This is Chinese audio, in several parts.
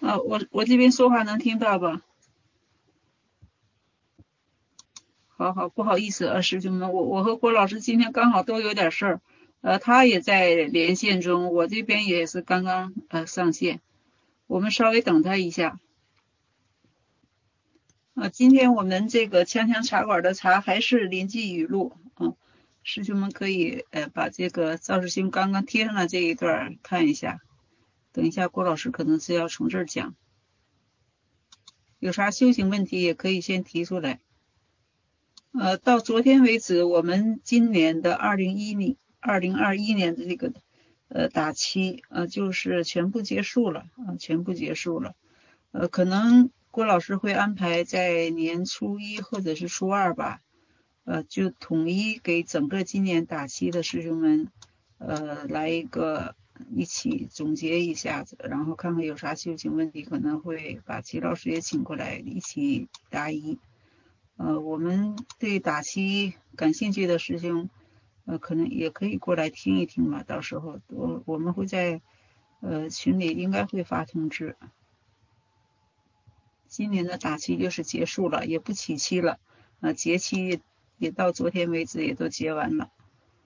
我这边说话能听到吧？好，不好意思师兄们，我和郭老师今天刚好都有点事儿，他也在连线中，我这边也是刚刚上线，我们稍微等他一下。今天我们这个锵锵茶馆的茶还是临记语录师兄们可以把这个赵师兄刚刚贴上的这一段看一下，等一下郭老师可能是要从这儿讲，有啥修行问题也可以先提出来。到昨天为止，我们今年的2021年的这个打七就是全部结束了可能郭老师会安排在年初一或者是初二吧，就统一给整个今年打七的师兄们来一个一起总结一下子，然后看看有啥修行问题，可能会把齐老师也请过来一起答疑。我们对打七感兴趣的师兄可能也可以过来听一听吧，到时候我们会在群里应该会发通知。今年的打七就是结束了，也不起期了节期也到昨天为止也都结完了。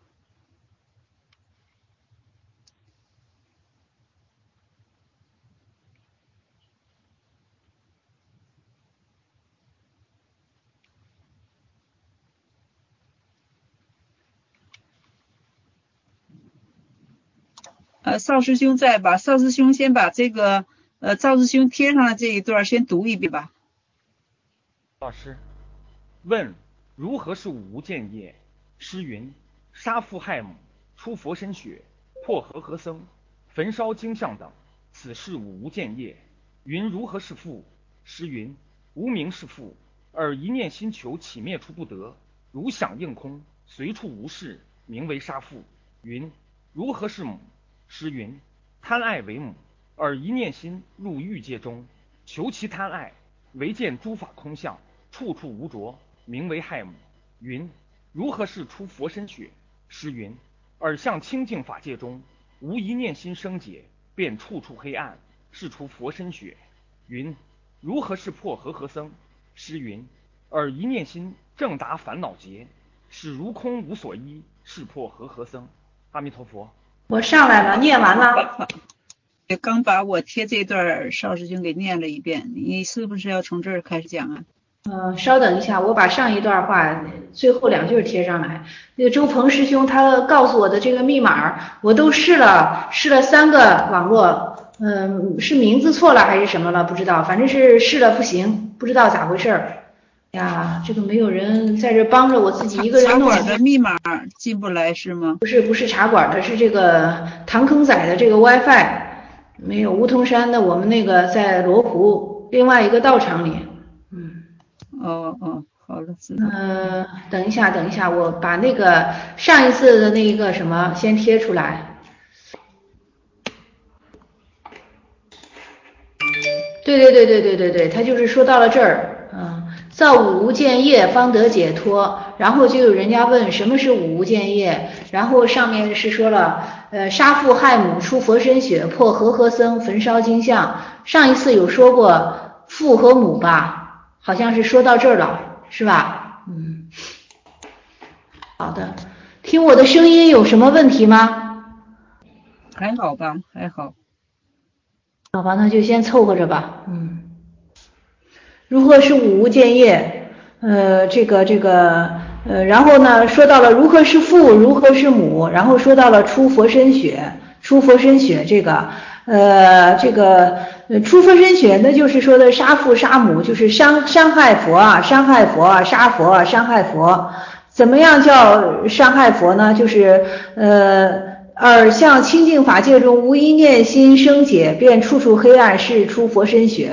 邵师兄在吧？邵师兄先把这个赵师兄贴上的这一段先读一遍吧。 老师问如何是无间业？诗云：杀父害母，出佛身血，破和僧，焚烧经像等，此是无间业。云如何是父？诗云：无名是父，而一念心求起灭处不得，如响应空，随处无事，名为杀父。云如何是母？诗云：贪爱为母，而一念心入欲界中，求其贪爱，唯见诸法空相，处处无着，名为害母。云如何是出佛身血？诗云：尔向清净法界中，无一念心生解，便处处黑暗，是出佛身血。云如何是破和僧？诗云：尔一念心正达烦恼劫，使如空无所依，是破和僧。阿弥陀佛。 我上来了，念完了。 刚把我贴这段邵师兄给念了一遍，你是不是要从这儿开始讲啊？ 稍等一下，我把上一段话最后2句贴上来。那个周鹏师兄他告诉我的这个密码，我都试了3个网络，是名字错了还是什么了不知道，反正是试了不行，不知道咋回事呀。这个没有人在这帮着我自己一个人弄。 茶馆的密码进不来是吗？ 不是茶馆的，是这个唐坑仔的这个 WiFi， 没有梧桐山的，我们那个在罗湖另外一个道场里。 好了，知道。 等一下，我把那个上一次的那个什么先贴出来。对，他就是说到了这儿，造五无间业方得解脱，然后就有人家问什么是五无间业，然后上面是说了，杀父害母，出佛身血，破和僧，焚烧经像。上一次有说过父和母吧，好像是说到这儿了，是吧？好的，听我的声音有什么问题吗？ 还好吧，还好。 好吧，那就先凑合着吧。如何是五无间业？然后呢，说到了如何是父，如何是母，然后说到了出佛身血出佛身血出佛身血，那就是说的杀父杀母，就是伤害佛杀佛伤害佛。怎么样叫伤害佛呢？就是而向清净法界中无一念心生解，便处处黑暗，是出佛身血。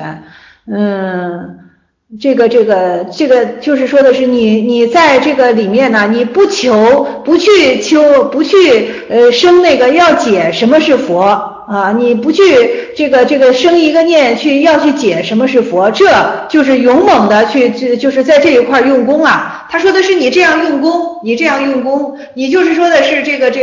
这个就是说的是你在这个里面呢，你不去生那个要解什么是佛你不去这个生一个念要去解什么是佛，这就是勇猛的就是在这一块用功他说的是你这样用功， 你这样用功，你就是说的是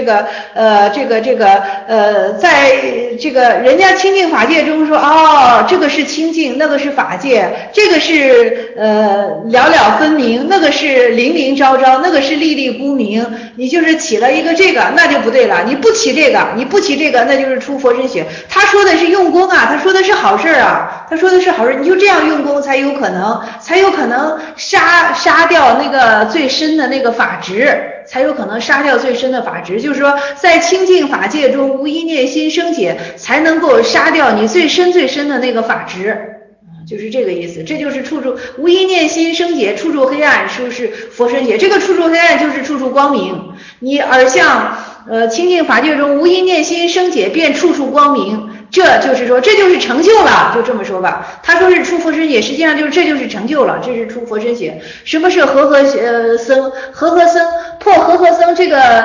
在这个人家清净法界中说，哦，这个是清净，那个是法界，这个是了了分明，那个是灵灵昭昭，那个是粒粒孤明，你就是起了一个这个，那就不对了。你不起这个，那就是出佛身血。他说的是用功啊，他说的是好事啊，他说的是好事，你就这样用功才有可能杀掉那个最深的那个法执。才有可能杀掉最深的法执，就是说在清净法界中无一念心生解，才能够杀掉你最深的那个法执，就是这个意思。这就是处处无一念心生解，处处黑暗是佛身解。这个处处黑暗就是处处光明，你而像清净法界中无一念心生解，便处处光明。这就是说，这就是成就了，就这么说吧。他说是出佛身血，实际上这就是成就了，这是出佛身血。什么是和合僧？和合僧破和合僧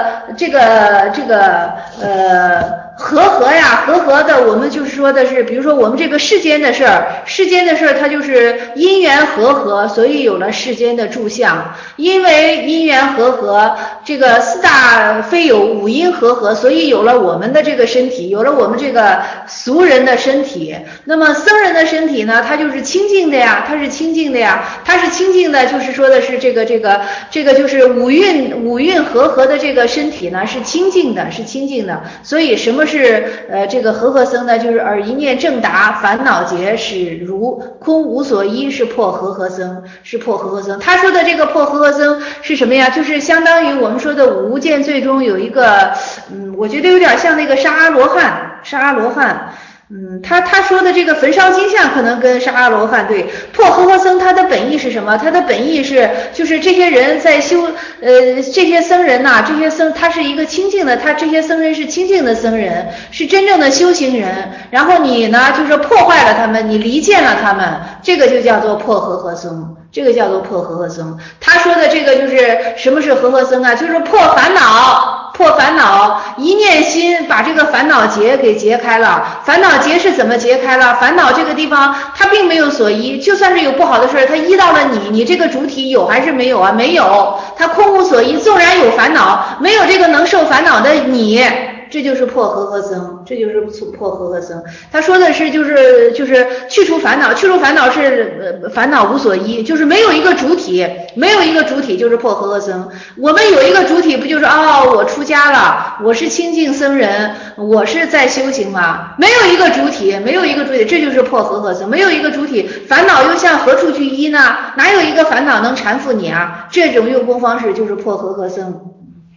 和合的，我们就是说的是，比如说我们这个世间的事儿，它就是因缘和合，所以有了世间的住相。因为因缘和合，这个四大非有五因和合，所以有了我们的这个身体，有了我们这个俗人的身体。那么僧人的身体呢，它就是清净的呀，它是清净的，就是说的是这个就是五蕴和合的这个身体呢是清净的，所以什么是这个和合僧呢？就是耳一念正达，烦恼结是如空无所依，是破和合僧。他说的这个破和合僧是什么呀？就是相当于我们说的五无间罪中有一个我觉得有点像那个沙阿罗汉。他说的这个焚烧金像可能跟沙阿罗汉对。破和合僧他的本意是什么？他的本意是就是这些人在修这些僧人呐，他是一个清净的，这些僧人是清净的僧人，是真正的修行人。然后你呢就是破坏了他们，你离间了他们，这个就叫做破和合僧。他说的这个就是什么是和合僧啊？就是破烦恼，一念心把这个烦恼结给解开了。烦恼结是怎么解开了？烦恼这个地方它并没有所依，就算是有不好的事它依到了你这个主体有还是没有啊？没有，它空无所依，纵然有烦恼，没有这个能受烦恼的你。这就是破和合僧，他说的是就是去除烦恼是烦恼无所依，就是没有一个主体就是破和合僧。我们有一个主体，不就是我出家了，我是清净僧人，我是在修行吗？没有一个主体，这就是破和合僧。没有一个主体，烦恼又向何处去依呢？哪有一个烦恼能缠缚你啊？这种用功方式就是破和合僧。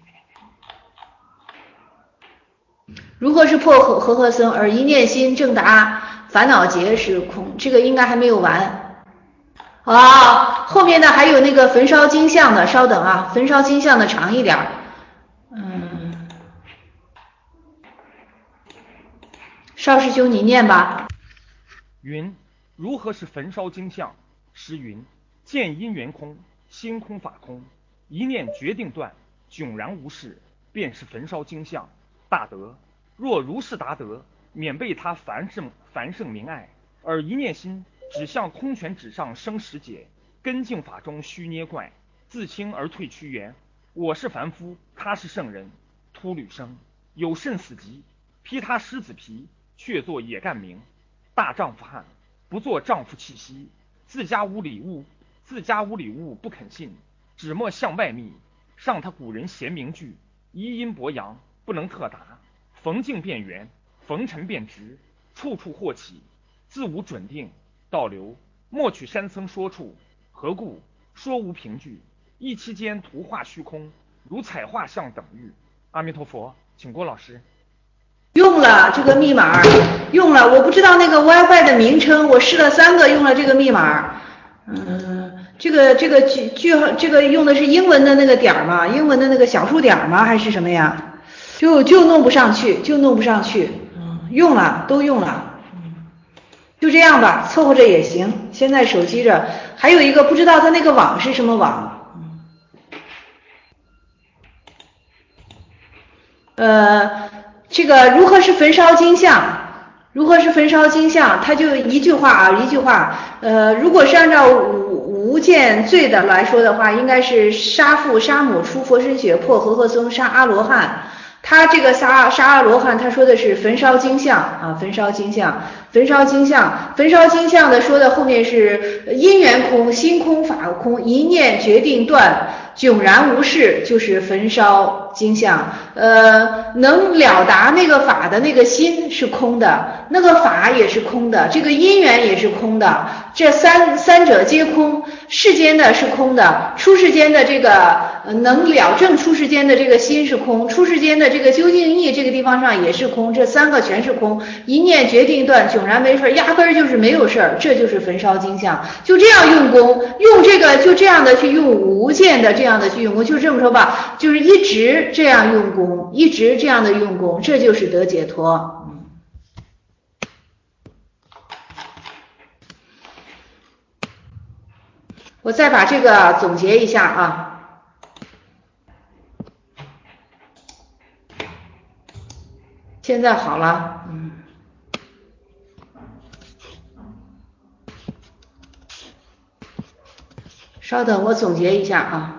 如何是破和合僧？而一念心正达，烦恼结是空。这个应该还没有完后面呢还有那个焚烧金像的，稍等啊，焚烧金像的长一点。邵师兄你念吧。 云如何是焚烧金像？诗云见因缘空，心空法空，一念决定断，迥然无事，便是焚烧金像。大德若如是达得，免被他繁盛明爱。而一念心只向空泉纸上生实解，根净法中虚捏怪，自轻而退屈原。我是凡夫，他是圣人。秃吕生有甚死疾？披他狮子皮，却做野干名。大丈夫汉，不做丈夫气息。自家无礼物不肯信，只莫向外密。上他古人贤明句，一阴博阳，不能特达。逢境变圆，逢尘变直，处处或起，自无准定。倒流莫取山僧说处，何故说无凭据？一期间图画虚空，如彩画像等域。阿弥陀佛，请郭老师。 用了这个密码，我不知道那个 WiFi 的名称，我试了3个，用了这个密码。这个用的是英文的那个点吗？英文的那个小数点吗？还是什么呀？就弄不上去，用了，都用了。就这样吧，凑合着也行。现在手机这还有一个不知道它那个网是什么网。这个如何是焚烧金像？它就一句话。如果是按照五无间罪的来说的话，应该是杀父杀母出佛身血破和合僧杀阿罗汉。他这个杀阿罗汉，他说的是焚烧经像啊，焚烧经像的说的后面是因缘空、心空、法空，一念决定断，迥然无事，就是焚烧经像。能了达那个法的那个心是空的，那个法也是空的，这个因缘也是空的，这三者皆空。世间的是空的，出世间的这个能了证出世间的这个心是空，出世间的这个究竟义这个地方上也是空，这三个全是空，一念决定断，迥然没事，压根儿就是没有事儿，这就是焚烧经像。就这样用功，用这个就这样的去用无间的这样的去用功，就这么说吧，就是一直这样用功，一直这样的用功，这就是得解脱。我再把这个总结一下啊。现在好了，稍等，我总结一下啊。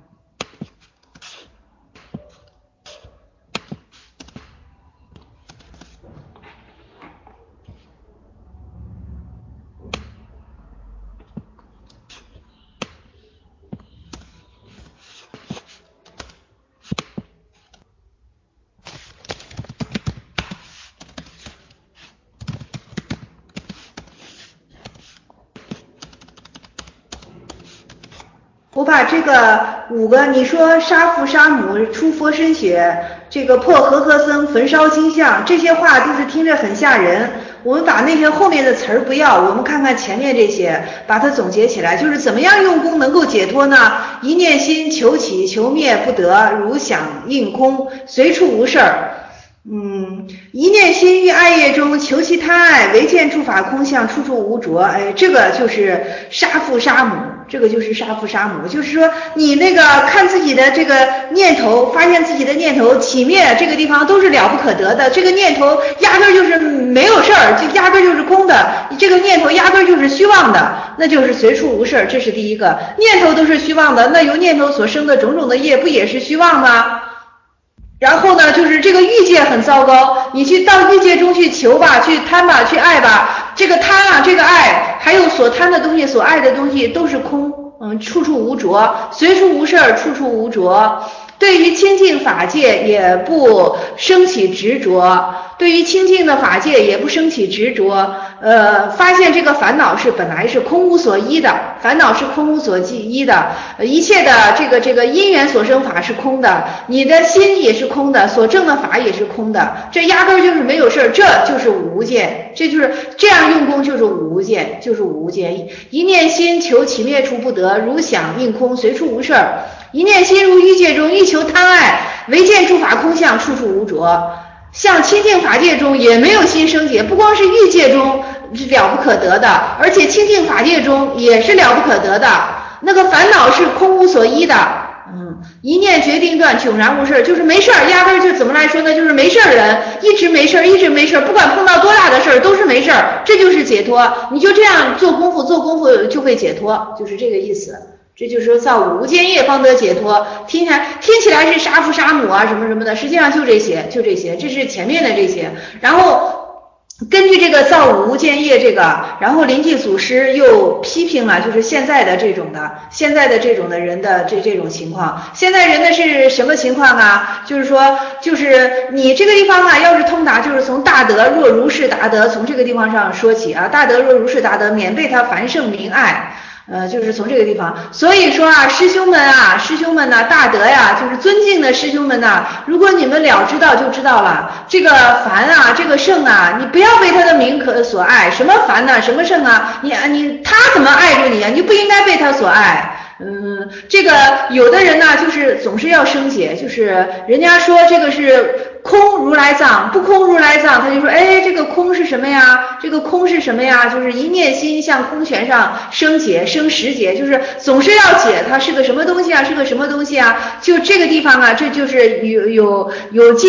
我把这个5个，你说杀父杀母出佛身血，这个破和合僧焚烧经像，这些话都是听着很吓人。我们把那些后面的词儿不要，我们看看前面这些，把它总结起来，就是怎么样用功能够解脱呢？一念心求起求灭不得，如想应空，随处无事儿。一念心于爱业中求其贪爱，唯见诸法空相，处处无着。这个就是杀父杀母，这个就是杀父杀母，就是说你那个看自己的这个念头，发现自己的念头起灭，这个地方都是了不可得的。这个念头压根就是没有事儿，就压根就是空的。这个念头压根就是虚妄的，那就是随处无事儿。这是第一个，念头都是虚妄的，那由念头所生的种种的业，不也是虚妄吗？然后呢，就是这个欲界很糟糕，你去到欲界中去求吧，去贪吧，去爱吧，这个贪啊，这个爱，还有所贪的东西，所爱的东西都是空，处处无着，随处无事儿，处处无着。对于清净法界也不升起执着，对于清净的法界也不升起执着，发现这个烦恼是本来是空无所依的，烦恼是空无所依的，一切的这个因缘所生法是空的，你的心也是空的，所证的法也是空的，这压根就是没有事儿，这就是无间，这就是这样用功就是无间，就是无间。一念心求其灭处不得，如想应空，随处无事儿。一念心入欲界中，欲求贪爱，唯见诸法空相，处处无着。像清净法界中也没有心生解，不光是欲界中是了不可得的，而且清净法界中也是了不可得的。那个烦恼是空无所依的，一念决定断，迥然无事，就是没事儿，压根儿就怎么来说呢？就是没事儿人，一直没事儿，一直没事儿，不管碰到多大的事儿都是没事儿，这就是解脱。你就这样做功夫，做功夫就会解脱，就是这个意思。这就是说造无间业方得解脱，听起来是杀父杀母啊什么什么的，实际上就这些，这是前面的这些。然后根据这个造无间业这个，然后临济祖师又批评了就是现在的这种的人的这种情况。现在人的是什么情况啊？就是说就是你这个地方啊，要是通达，就是从大德若如是达德，从这个地方上说起啊，大德若如是达德，免被他凡圣名爱。就是从这个地方，所以说啊，师兄们呐，大德呀，就是尊敬的师兄们呐，如果你们了知道就知道了，这个凡啊，这个圣啊，你不要被他的名所爱，什么凡呐，什么圣啊，他怎么爱着你啊？你不应该被他所爱。这个有的人呢，就是总是要生解，就是人家说这个是空如来藏，不空如来藏，他就说，这个空是什么呀？这个空是什么呀？就是一念心向空泉上生解，生实解，就是总是要解它是个什么东西啊，是个什么东西啊？就这个地方啊，这就是有境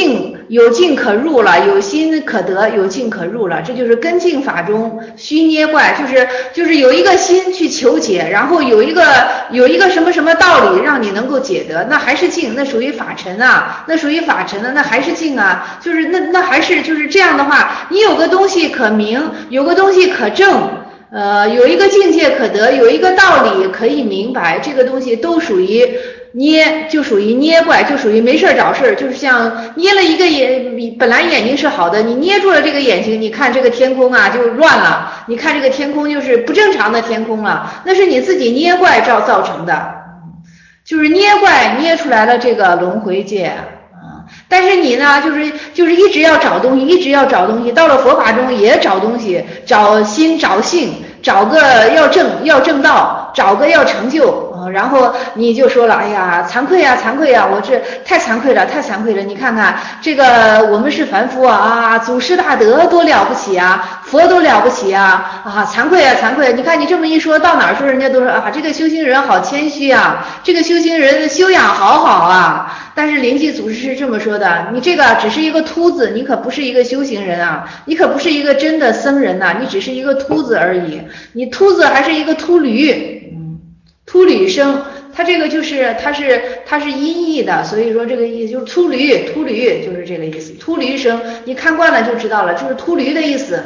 有境可入了，有心可得，有境可入了，这就是根境法中虚捏怪，就是有一个心去求解，然后有一个什么什么道理让你能够解得，那还是境，那属于法尘啊，那属于法尘的，那还是境啊，就是那还是就是这样的话，你有个东西可明，有个东西可证。有一个境界可得，有一个道理可以明白，这个东西都属于捏，就属于捏怪，就属于没事找事，就是像捏了一个本来眼睛是好的，你捏住了这个眼睛，你看这个天空啊就乱了，你看这个天空就是不正常的天空了，那是你自己捏怪造成的，就是捏怪捏出来了这个轮回界。但是你呢，就是一直要找东西，一直要找东西，到了佛法中也找东西，找心找性，找个要正道，找个要成就然后你就说了，哎呀，惭愧呀，惭愧呀，我这太惭愧了，太惭愧了。你看看这个，我们是凡夫啊，祖师大德多了不起啊，佛都了不起啊，惭愧啊，惭愧。你看你这么一说，到哪儿说人家都说啊，这个修行人好谦虚啊，这个修行人的修养好好啊。但是灵济祖师是这么说的，你这个只是一个秃子，你可不是一个修行人啊，你可不是一个真的僧人呐，你只是一个秃子而已。你秃子还是一个秃驴，秃驴生，它这个就是它是音译的，所以说这个意思就是秃驴就是这个意思。秃驴生，你看惯了就知道了，就是秃驴的意思。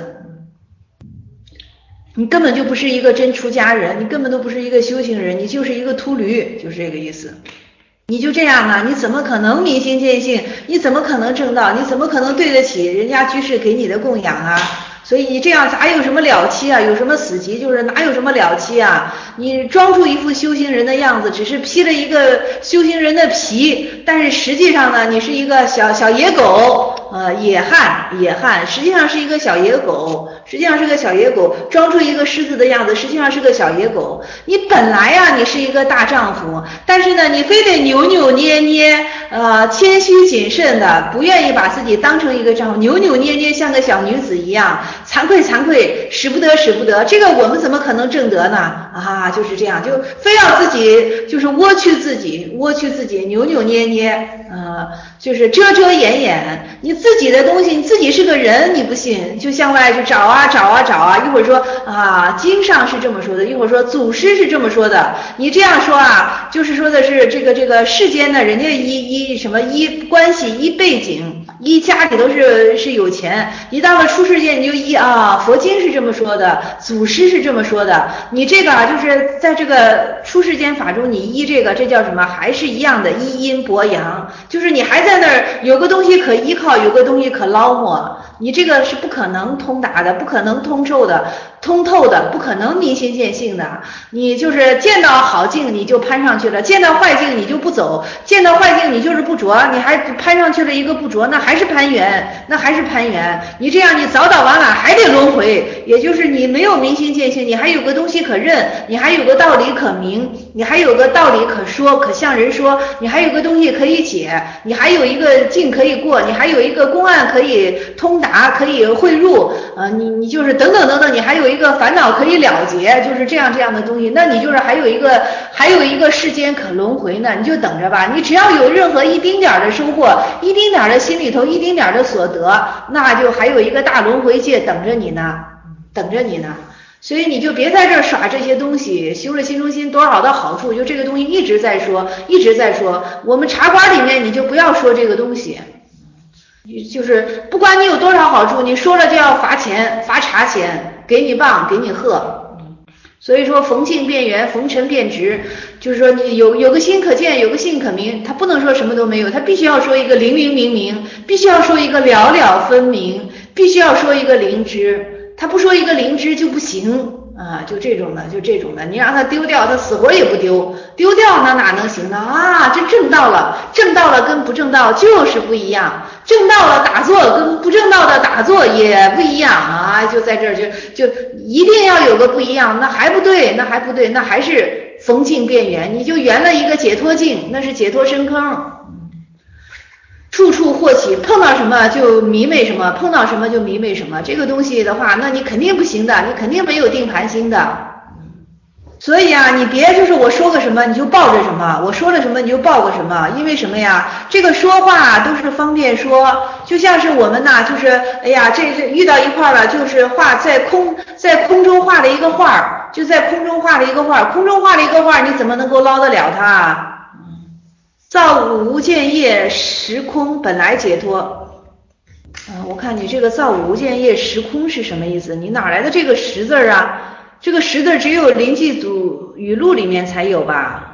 你根本就不是一个真出家人，你根本都不是一个修行人，你就是一个秃驴，就是这个意思。你就这样啊，你怎么可能明心见性？你怎么可能正道？你怎么可能对得起人家居士给你的供养啊？所以你这样咋有什么了期啊？有什么死期？就是哪有什么了期啊？你装出一副修行人的样子，只是披了一个修行人的皮，但是实际上呢，你是一个小野狗，野汉，实际上是一个小野狗，装出一个狮子的样子，实际上是个小野狗。你本来啊，你是一个大丈夫，但是呢，你非得扭扭捏捏，谦虚谨慎的，不愿意把自己当成一个丈夫，扭扭捏捏像个小女子一样，惭愧，使不得，这个我们怎么可能正得呢？就是这样，就非要自己就是窝屈自己，扭扭捏捏，就是遮遮掩掩。你自己的东西，你自己是个人，你不信，就向外去找啊，一会儿说经上是这么说的，一会儿说祖师是这么说的。你这样说啊，就是说的是这个世间呢，人家依关系，依背景，依家里头是有钱，一到了出世界你就佛经是这么说的，祖师是这么说的。你这个就是在这个出世间法中，你依这叫什么？还是一样的依阴博阳，就是你还在那儿有个东西可依靠，有个东西可捞摸，你这个是不可能通达的，不可能通透的，不可能明心见性的。你就是见到好境你就攀上去了，见到坏境你就不走，见到坏境你就是不着，你还攀上去了一个不着，那还是攀缘。你这样你早晚晚还得轮回，也就是你没有明心见性，你还有个东西可认，你还有个道理可明，你还有个道理可说，可向人说，你还有个东西可以解，你还有一个境可以过，你还有一个公案可以通达，可以汇入，你就是等等，你还有一个烦恼可以了结，就是这样的东西，那你就是还有一个世间可轮回呢，你就等着吧。你只要有任何一丁点的收获，一丁点的心里头，一丁点的所得，那就还有一个大轮回界等着你呢。所以你就别在这儿耍这些东西，修了心中心多少的好处，就这个东西一直在说。我们茶馆里面你就不要说这个东西，就是不管你有多少好处，你说了就要罚钱，罚茶钱，给你棒，给你喝。所以说逢境变圆，逢尘变直，就是说你有个心可见，有个性可明，他不能说什么都没有，他必须要说一个灵灵明明，必须要说一个了了分明，必须要说一个灵知，他不说一个灵知就不行就这种的，你让他丢掉，他死活也不丢掉，那哪能行呢？这正道了跟不正道就是不一样，正道了打坐跟不正道的打坐也不一样就在这儿就一定要有个不一样，那还不对，那还是逢境变圆，你就圆了一个解脱境，那是解脱深坑。处处或起，碰到什么就迷昧什么，这个东西的话，那你肯定不行的，你肯定没有定盘心的。 所以啊，你别就是我说个什么你就抱着什么，我说了什么你就抱个什么，因为什么呀？这个说话都是方便说，就像是我们呐，就是哎呀，这遇到一块了，就是画在空中画了一个画，就在空中画了一个画，空中画了一个画，你怎么能够捞得了它？造物无间业，时空本来解脱。我看你这个造物无间业时空是什么意思？你哪来的这个识字啊？这个识字只有临济祖语录里面才有吧？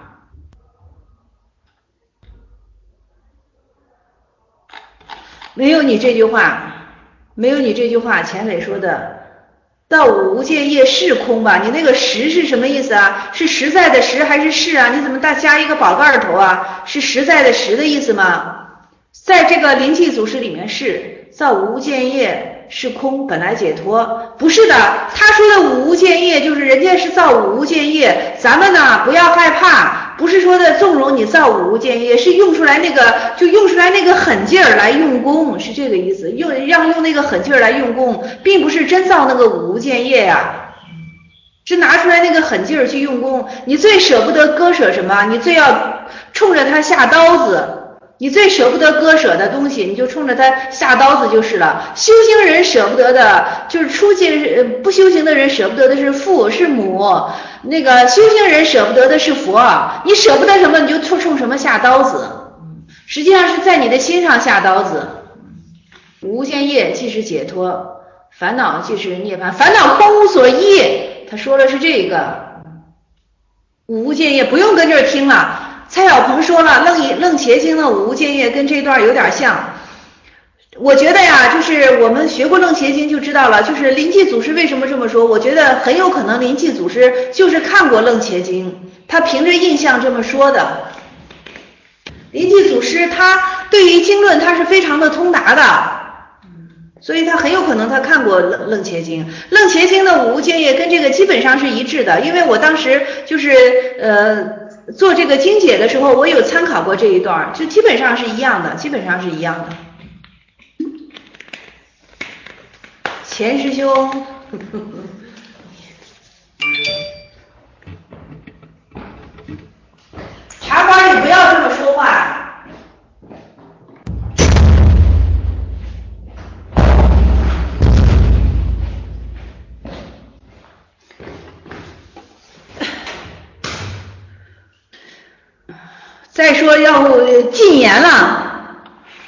没有你这句话，没有你这句话，钱磊说的造物无间业是空吧？你那个实是什么意思啊？是实在的实还是是啊？你怎么加一个宝盖头啊？是实在的实的意思吗？在这个临济祖师里面是造物无间业是空本来解脱，不是的，他说的无间业就是人家是造物无间业，咱们呢不要害怕，不是说的纵容你造物无间业，是用出来那个狠劲儿来用功，是这个意思，用那个狠劲儿来用功，并不是真造那个无间业呀，是拿出来那个狠劲儿去用功。你最舍不得割舍什么？你最要冲着他下刀子。你最舍不得割舍的东西，你就冲着它下刀子就是了。修行人舍不得的，就是不修行的人舍不得的是父是母，那个修行人舍不得的是佛。你舍不得什么，你就冲什么下刀子。实际上是在你的心上下刀子。无间业即是解脱，烦恼即是涅槃，烦恼空无所依。他说的是这个无间业，不用跟这儿听了。蔡小鹏说了，楞伽经的无间业跟这段有点像。我觉得呀，就是我们学过楞伽经就知道了，就是临济祖师为什么这么说，我觉得很有可能临济祖师就是看过楞伽经，他凭着印象这么说的。临济祖师他对于经论他是非常的通达的，所以他很有可能他看过楞伽经。楞伽经的无间业跟这个基本上是一致的，因为我当时就是做这个经解的时候，我有参考过这一段，就基本上是一样的，钱师兄，茶馆里不要这么说话。再说要禁言了，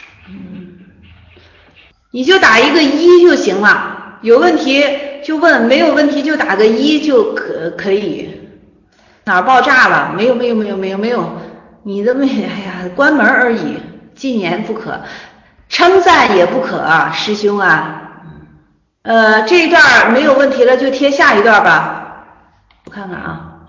你就打一个1就行了，有问题就问，没有问题就打个1就可以。哪儿爆炸了？没有，你的哎呀，关门而已，禁言不可，称赞也不可啊，师兄啊。这一段没有问题了，就贴下一段吧。我看看啊。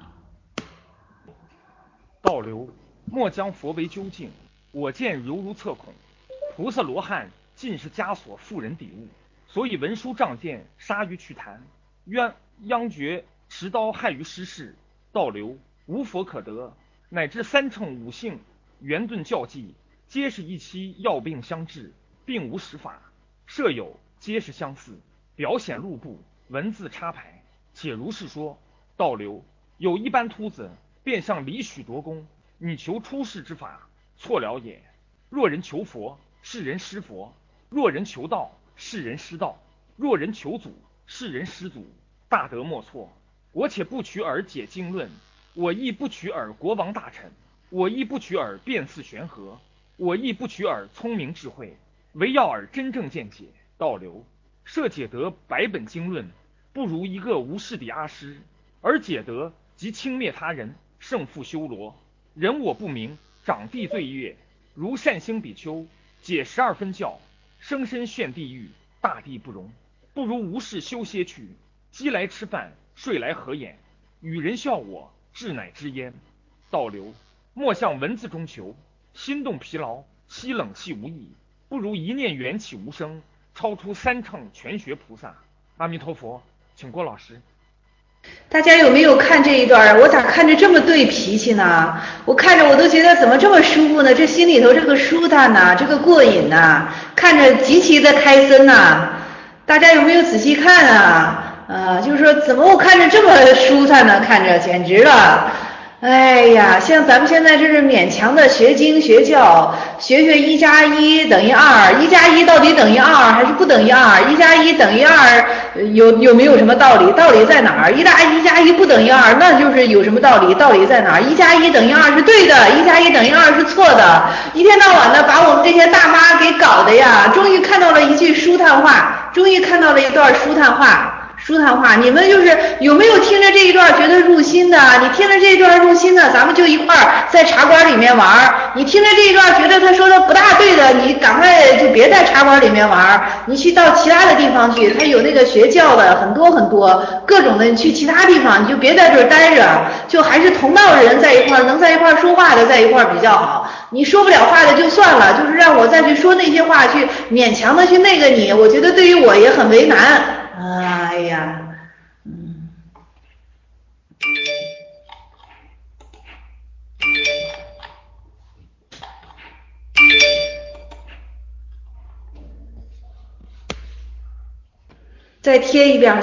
倒流。莫将佛为究竟，我见犹如测孔。菩萨罗汉尽是枷锁妇人抵物，所以文书仗剑杀于趣谈，殃绝持刀害于失事。倒流无佛可得，乃至三乘五性圆顿教济，皆是一期药病相治，并无实法，设有皆是相似，表显路布，文字插排，且如是说。倒流有一般秃子，便向李许夺功。你求出世之法，错了也。若人求佛，是人失佛；若人求道，是人失道；若人求祖，是人失祖。大德莫错。我且不取尔解经论，我亦不取尔国王大臣，我亦不取尔辩似玄和，我亦不取尔聪明智慧，唯要尔真正见解。倒流设解得百本经论，不如一个无事的阿师，而解得即轻蔑他人，胜负修罗。人我不明，长地罪业，如善星比丘解12分教，生身陷地狱，大地不容。不如无事修些去，饥来吃饭，睡来合眼，与人笑我，志乃之焉。倒流莫向文字中求，心动疲劳，吸冷气无益，不如一念缘起无声，超出三乘全学菩萨。阿弥陀佛，请郭老师。 大家有没有看这一段？我咋看着这么对脾气呢？我看着我都觉得怎么这么舒服呢？这心里头这个舒坦呐，这个过瘾呐，看着极其的开森呐。大家有没有仔细看啊？ 就是说怎么我看着这么舒坦呢？看着简直了。哎呀，像咱们现在这是勉强的学经学教，学学1+1等于2，1+1到底等于2还是不等于2？1+1等于2，有没有什么道理？道理在哪儿？1+1不等于2，那就是有什么道理？道理在哪儿？1+1等于2是对的，1+1等于2是错的。一天到晚的把我们这些大妈给搞的呀，终于看到了一句舒坦话，终于看到了一段舒坦话。你们就是有没有听着这一段觉得入心的？你听着这一段入心的，咱们就一块儿在茶馆里面玩。你听着这一段觉得他说的不大对的，你赶快就别在茶馆里面玩，你去到其他的地方去，他有那个学教的很多各种的，你去其他地方，你就别在这儿待着，就还是同道人在一块儿，能在一块儿说话的在一块儿比较好。你说不了话的就算了，就是让我再去说那些话，去勉强的去那个你，我觉得对于我也很为难。哎呀，再贴一遍，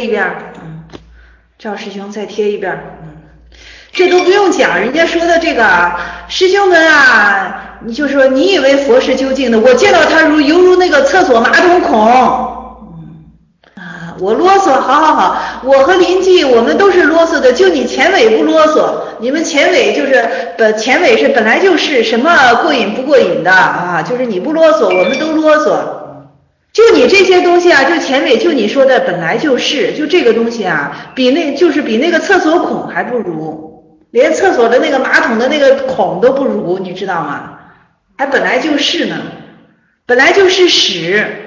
赵师兄再贴一遍，这都不用讲，人家说的这个师兄们啊，你就说你以为佛是究竟的，我见到他犹如那个厕所马桶孔。我啰嗦，好，我和邻居我们都是啰嗦的，就你前尾不啰嗦，你们前尾前尾是本来就是什么过瘾不过瘾的啊，就是你不啰嗦，我们都啰嗦，就你这些东西啊，就前尾就你说的本来就是，就这个东西啊，比那个厕所孔还不如，连厕所的那个马桶的那个孔都不如，你知道吗？还本来就是呢，本来就是屎。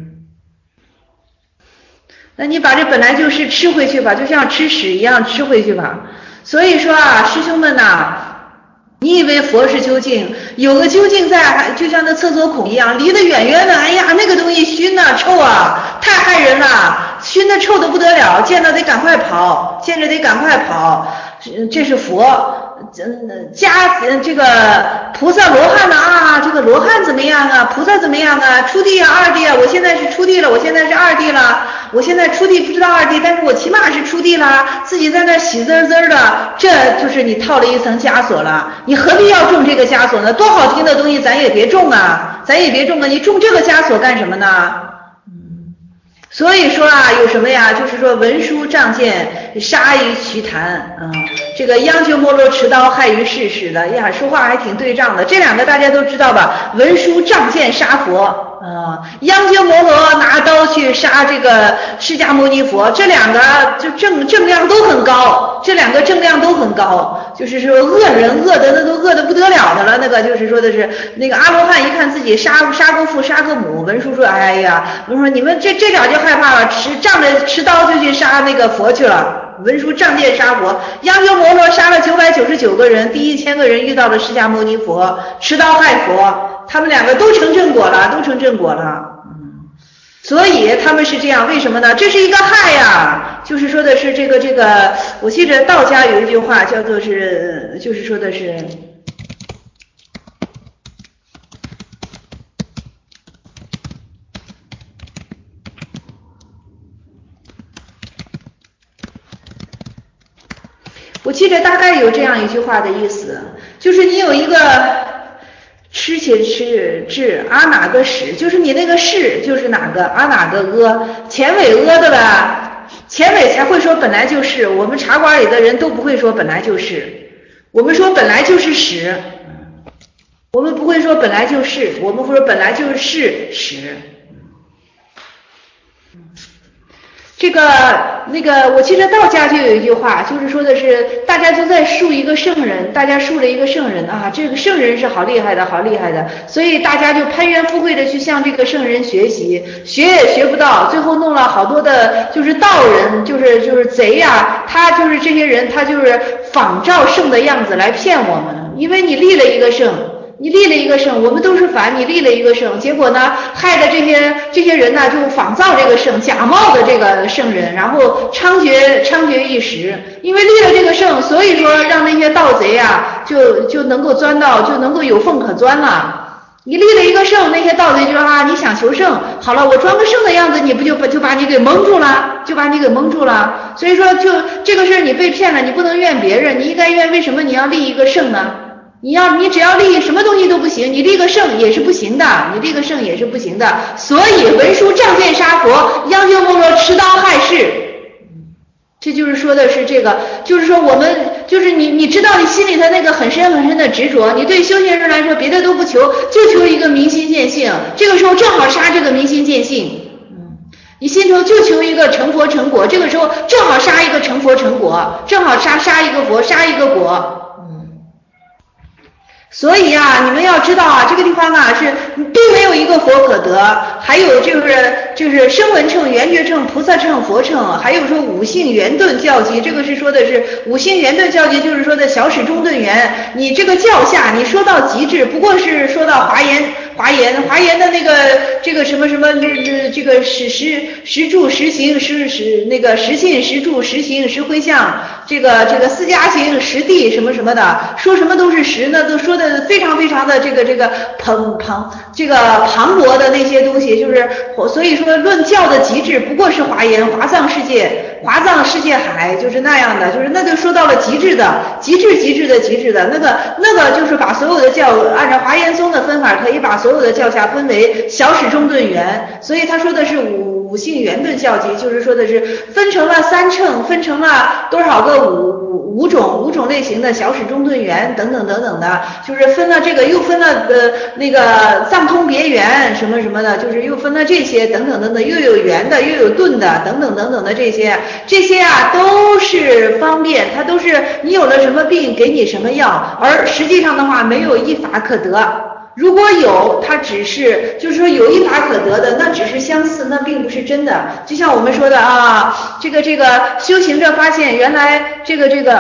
那你把这本来就是吃回去吧，就像吃屎一样吃回去吧。所以说啊，师兄们呐，你以为佛是究竟，有个究竟在，就像那厕所孔一样，离得远远的。哎呀，那个东西熏呐，臭啊，太害人了，熏得臭得不得了，见着得赶快跑，这是佛。这个菩萨罗汉啊，这个罗汉怎么样啊？菩萨怎么样啊？初地啊，二地啊，我现在是初地了，我现在是二地了，我现在初地不知道二地，但是我起码是初地啦，自己在那喜滋滋的，这就是你套了一层枷锁了。你何必要中这个枷锁呢？多好听的东西咱也别中啊，你中这个枷锁干什么呢？所以说啊，有什么呀？就是说文殊仗剑杀于瞿昙，这个央鸠摩罗持刀害于世似的呀，说话还挺对仗的。这两个大家都知道吧？文殊仗剑杀佛。央鸠摩罗拿刀去杀这个释迦牟尼佛，这两个就正量都很高，就是说恶人恶的那都恶得不得了的了，那个就是说的是那个阿罗汉一看自己杀过父杀过母，文殊说哎呀，我说你们这点就害怕了，持刀就去杀那个佛去了，文殊仗剑杀佛，央鸠摩罗杀了999个人，第1000个人遇到了释迦牟尼佛，持刀害佛，他们两个都成正果了。所以他们是这样，为什么呢？这是一个害呀，就是说的是这个，我记得道家有一句话叫做是，就是说的是，我记得大概有这样一句话的意思，就是你有一个吃且吃治阿哪个屎，就是你那个是就是哪个阿哪个前尾的吧，前尾才会说本来就是，我们茶馆里的人都不会说本来就是，我们说本来就是屎，我们不会说本来就是，我们会说本来就是屎。那个，我记得道家就有一句话，就是说的是大家都在树一个圣人，大家树了一个圣人啊，这个圣人是好厉害的，所以大家就攀援附会的去向这个圣人学习，学也学不到，最后弄了好多的就是道人，就是贼呀，他就是这些人，他就是仿照圣的样子来骗我们，因为你立了一个圣，我们都是凡，你立了一个圣，结果呢，害的这些人呢，就仿造这个圣，假冒的这个圣人，然后猖獗一时。因为立了这个圣，所以说让那些盗贼啊，就能够钻到，就能够有缝可钻了。 你立了一个圣，那些盗贼就说啊，你想求圣，好了，我装个圣的样子，你不就把你给蒙住了，就把你给蒙住了。所以说，就这个事儿你被骗了，你不能怨别人，你应该怨为什么你要立一个圣呢？你只要立什么东西都不行，你立个圣也是不行的，你立个圣也是不行的。所以文殊仗剑杀佛，央救莫若持刀害世。这就是说的是这个，就是说我们就是你知道你心里头那个很深很深的执着，你对修行人来说别的都不求，就求一个明心见性，这个时候正好杀这个明心见性。你心头就求一个成佛成果，这个时候正好杀一个成佛成果，正好杀一个佛，杀一个果。所以啊，你们要知道啊，这个地方啊是并没有一个佛可得，还有就是声闻乘、缘觉乘、菩萨乘、佛乘，还有说五性圆顿教集，这个是说的是五性圆顿教集，就是说的小始中顿圆。你这个教下，你说到极致，不过是说到华严的那个这个什么这个实住实行那个实信实住实行实回向，这个四加行实地什么什么的，说什么都是实呢，都说的非常非常的这个磅礴的那些东西，就是所以说论教的极致不过是华藏世界海，就是那样的，就是那就说到了极致的那个就是把所有的教按照华严宗的分法，可以把所有的教下分为小始中顿圆，所以他说的是五性圆顿教集，就是说的是分成了三乘，分成了多少个五种类型的小始中顿圆等等的，就是分了这个又分了那个藏通别圆什么什么的，就是又分了这些等等，又有圆的又有顿的等等的这些啊都是方便，它都是你有了什么病给你什么药，而实际上的话没有一法可得。如果有，它只是就是说有一法可得的，那只是相似，那并不是真的。就像我们说的啊，这个修行者发现原来这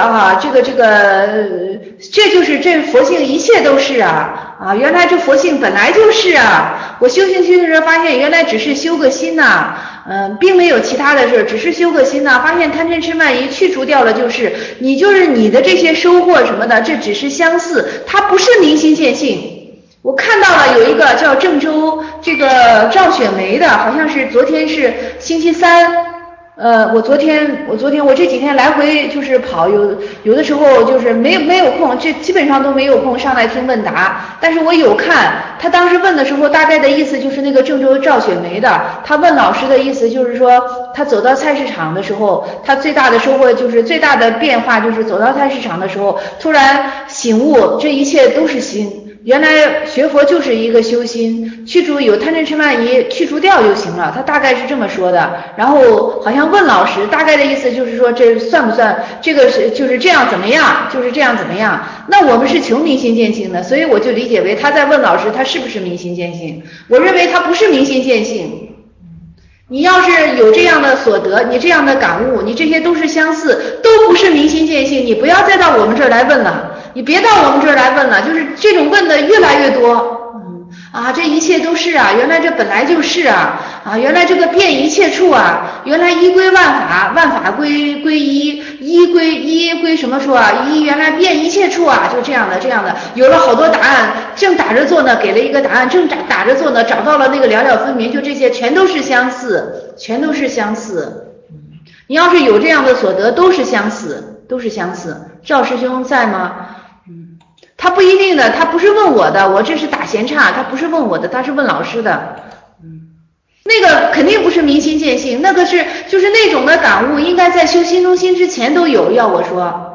就是这佛性一切都是啊，原来这佛性本来就是啊。我修行者发现原来只是修个心呐，并没有其他的事，只是修个心呐，发现贪嗔痴慢疑去除掉了，就是你的这些收获什么的，这只是相似，它不是明心见性。我看到了有一个叫郑州这个赵雪梅的，好像是昨天是星期三，我昨天我这几天来回就是跑，有的时候就是没有空，这基本上都没有空上来听问答，但是我有看他当时问的时候，大概的意思就是那个郑州赵雪梅的，他问老师的意思就是说，他走到菜市场的时候，他最大的收获就是最大的变化就是走到菜市场的时候，突然醒悟，这一切都是心。原来学佛就是一个修心，去除有贪嗔痴慢疑，去除掉就行了，他大概是这么说的。然后好像问老师，大概的意思就是说这算不算这个是就是这样怎么样，就是这样怎么样。那我们是求明心见性的，所以我就理解为他在问老师他是不是明心见性。我认为他不是明心见性。你要是有这样的所得，你这样的感悟，你这些都是相似，都不是明心见性，你不要再到我们这儿来问了，你别到我们这儿来问了，就是这种问的越来越多。这一切都是啊，原来这本来就是啊，原来这个遍一切处啊，原来一归万法，万法归一，一归什么处啊？一原来遍一切处啊，就这样的，有了好多答案，正打着坐呢，给了一个答案，正打着坐呢，找到了那个了了分明，就这些全都是相似，全都是相似。你要是有这样的所得，都是相似，都是相似。赵师兄在吗？他不一定的，他不是问我的，我这是打闲岔，他不是问我的，他是问老师的。那个肯定不是明心见性，那个是就是那种的感悟，应该在修心中心之前都有。要我说，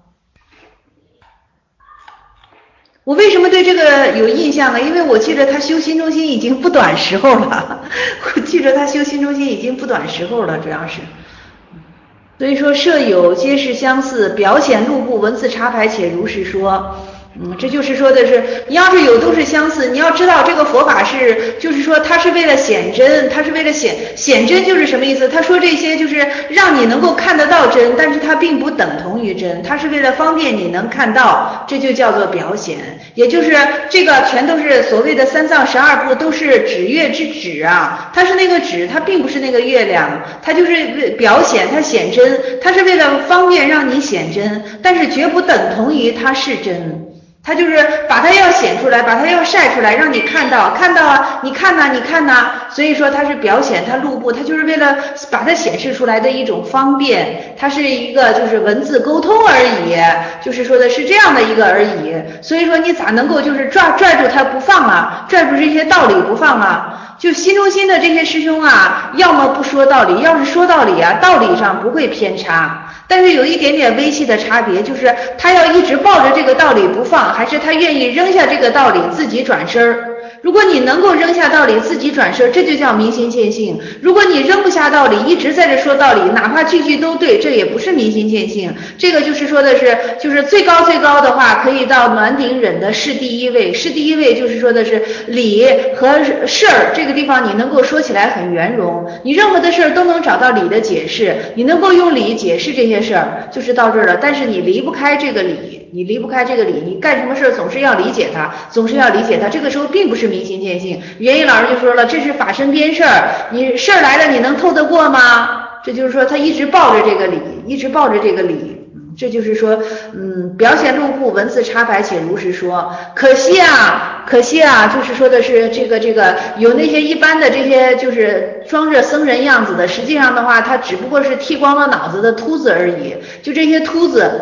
我为什么对这个有印象呢？因为我记得他修心中心已经不短时候了，我记得他修心中心已经不短时候了，主要是。所以说设有皆是相似，表显路部文字插排且如实说。这就是说的是，你要是有都是相似，你要知道这个佛法是，就是说它是为了显真，它是为了显真就是什么意思？他说这些就是让你能够看得到真，但是它并不等同于真，它是为了方便你能看到，这就叫做表显。也就是这个全都是所谓的三藏12部都是指月之指啊，它是那个指，它并不是那个月亮，它就是表显，它显真，它是为了方便让你显真，但是绝不等同于它是真。 他就是把它要显出来，把它要晒出来，让你看到啊，你看呐，你看呐，所以说它是表显，它录步，它就是为了把它显示出来的一种方便，它是一个就是文字沟通而已，就是说的是这样的一个而已。所以说你咋能够就是拽住它不放啊，拽住这些道理不放啊？就新中心的这些师兄啊，要么不说道理，要是说道理啊，道理上不会偏差。但是有一点点微细的差别，就是他要一直抱着这个道理不放，还是他愿意扔下这个道理自己转身儿。如果你能够扔下道理自己转身，这就叫明心见性。如果你扔不下道理，一直在这说道理，哪怕句句都对，这也不是明心见性。这个就是说的是，就是最高的话，可以到暖顶忍的是第一位，是第一位就是说的是理和事儿，这个地方你能够说起来很圆融，你任何的事儿都能找到理的解释，你能够用理解释这些事儿，就是到这儿了。但是你离不开这个理，你干什么事儿总是要理解它，这个时候并不是明心见性。袁一老师就说了，这是法身边事儿，你事儿来了你能透得过吗？这就是说他一直抱着这个理，这就是说表现露布，文字插白且如实说。可惜啊，就是说的是这个有那些一般的这些就是装着僧人样子的，实际上的话他只不过是剃光了脑子的秃子而已。就这些秃子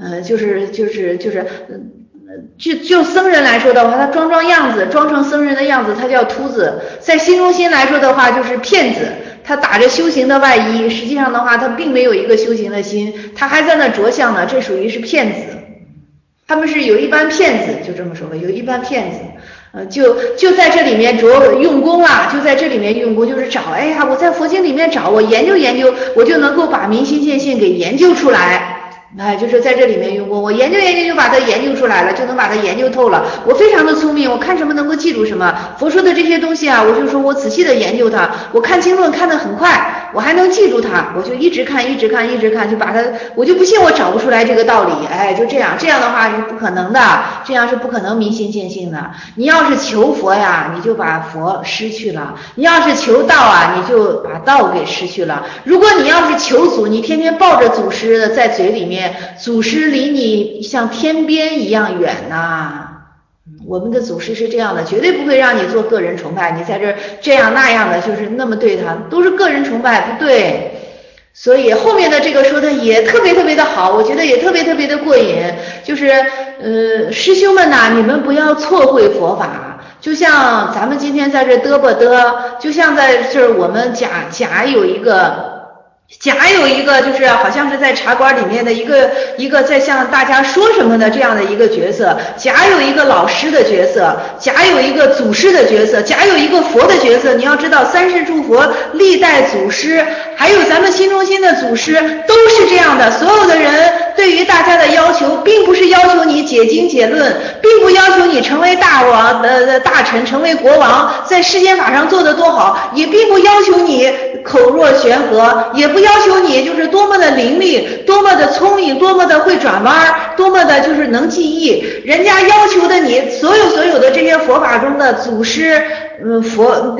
就僧人来说的话，他装样子，装成僧人的样子，他叫秃子。在新中心来说的话，就是骗子。他打着修行的外衣，实际上的话他并没有一个修行的心，他还在那着相呢，这属于是骗子。他们是有一般骗子，就这么说吧，有一般骗子。就在这里面用功啊，就是找，哎呀，我在佛经里面找，我研究，我就能够把明心见性给研究出来。哎，就是在这里面用功，我研究就把它研究出来了，就能把它研究透了。我非常的聪明，我看什么能够记住什么。佛说的这些东西啊，我就说我仔细的研究它，我看经论看得很快，我还能记住它，我就一直看，就把它，我就不信我找不出来这个道理。哎，就这样的话是不可能的，这样是不可能明心见性的。你要是求佛呀，你就把佛失去了；你要是求道啊，你就把道给失去了。如果你要是求祖，你天天抱着祖师在嘴里面，祖师离你像天边一样远呐。我们的祖师是这样的，绝对不会让你做个人崇拜，你在这样那样的，就是那么对他，都是个人崇拜，不对。所以后面的这个说的也特别的好，我觉得也特别的过瘾。就是师兄们呐，你们不要错会佛法。就像咱们今天在这嘚啵嘚，就像在这我们甲有一个就是好像是在茶馆里面的一个在向大家说什么的这样的一个角色。甲有一个老师的角色，甲有一个祖师的角色，甲有一个佛的角色。你要知道三世诸佛历代祖师，还有咱们新中心的祖师都是这样的。所有的人对于大家的要求，并不是要求你解经解论，并不要求你成为大臣，成为国王，在世间法上做得多好，也并不要求你口若悬河，也不要求你就是多么的伶俐，多么的聪明，多么的会转弯，多么的就是能记忆。人家要求的你所有的这些佛法中的祖师佛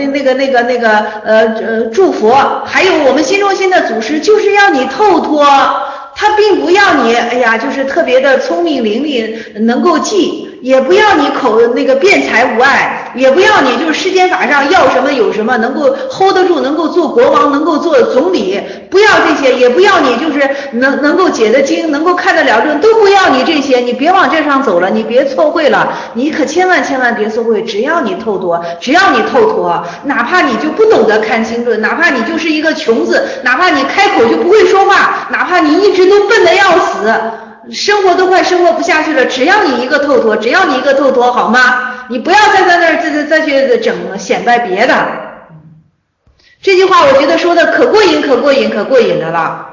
诸佛，还有我们新中心的祖师，就是要你透脱。他并不要你哎呀就是特别的聪明伶俐能够记，也不要你辩才无碍，也不要你就是世间法上要什么有什么，能够 hold 得住，能够做国王，能够做总理，不要这些，也不要你就是能够解得经，能够看得了论，都不要你这些。你别往这上走了，你别错会了，你可千万别错会。只要你透脱，哪怕你就不懂得看经论，哪怕你就是一个穷子，哪怕你开口就不会说话，哪怕你一直都笨得要死，生活都快生活不下去了，只要你一个透脱，好吗？你不要再在那儿再去整显摆别的。这句话我觉得说的可过瘾的了。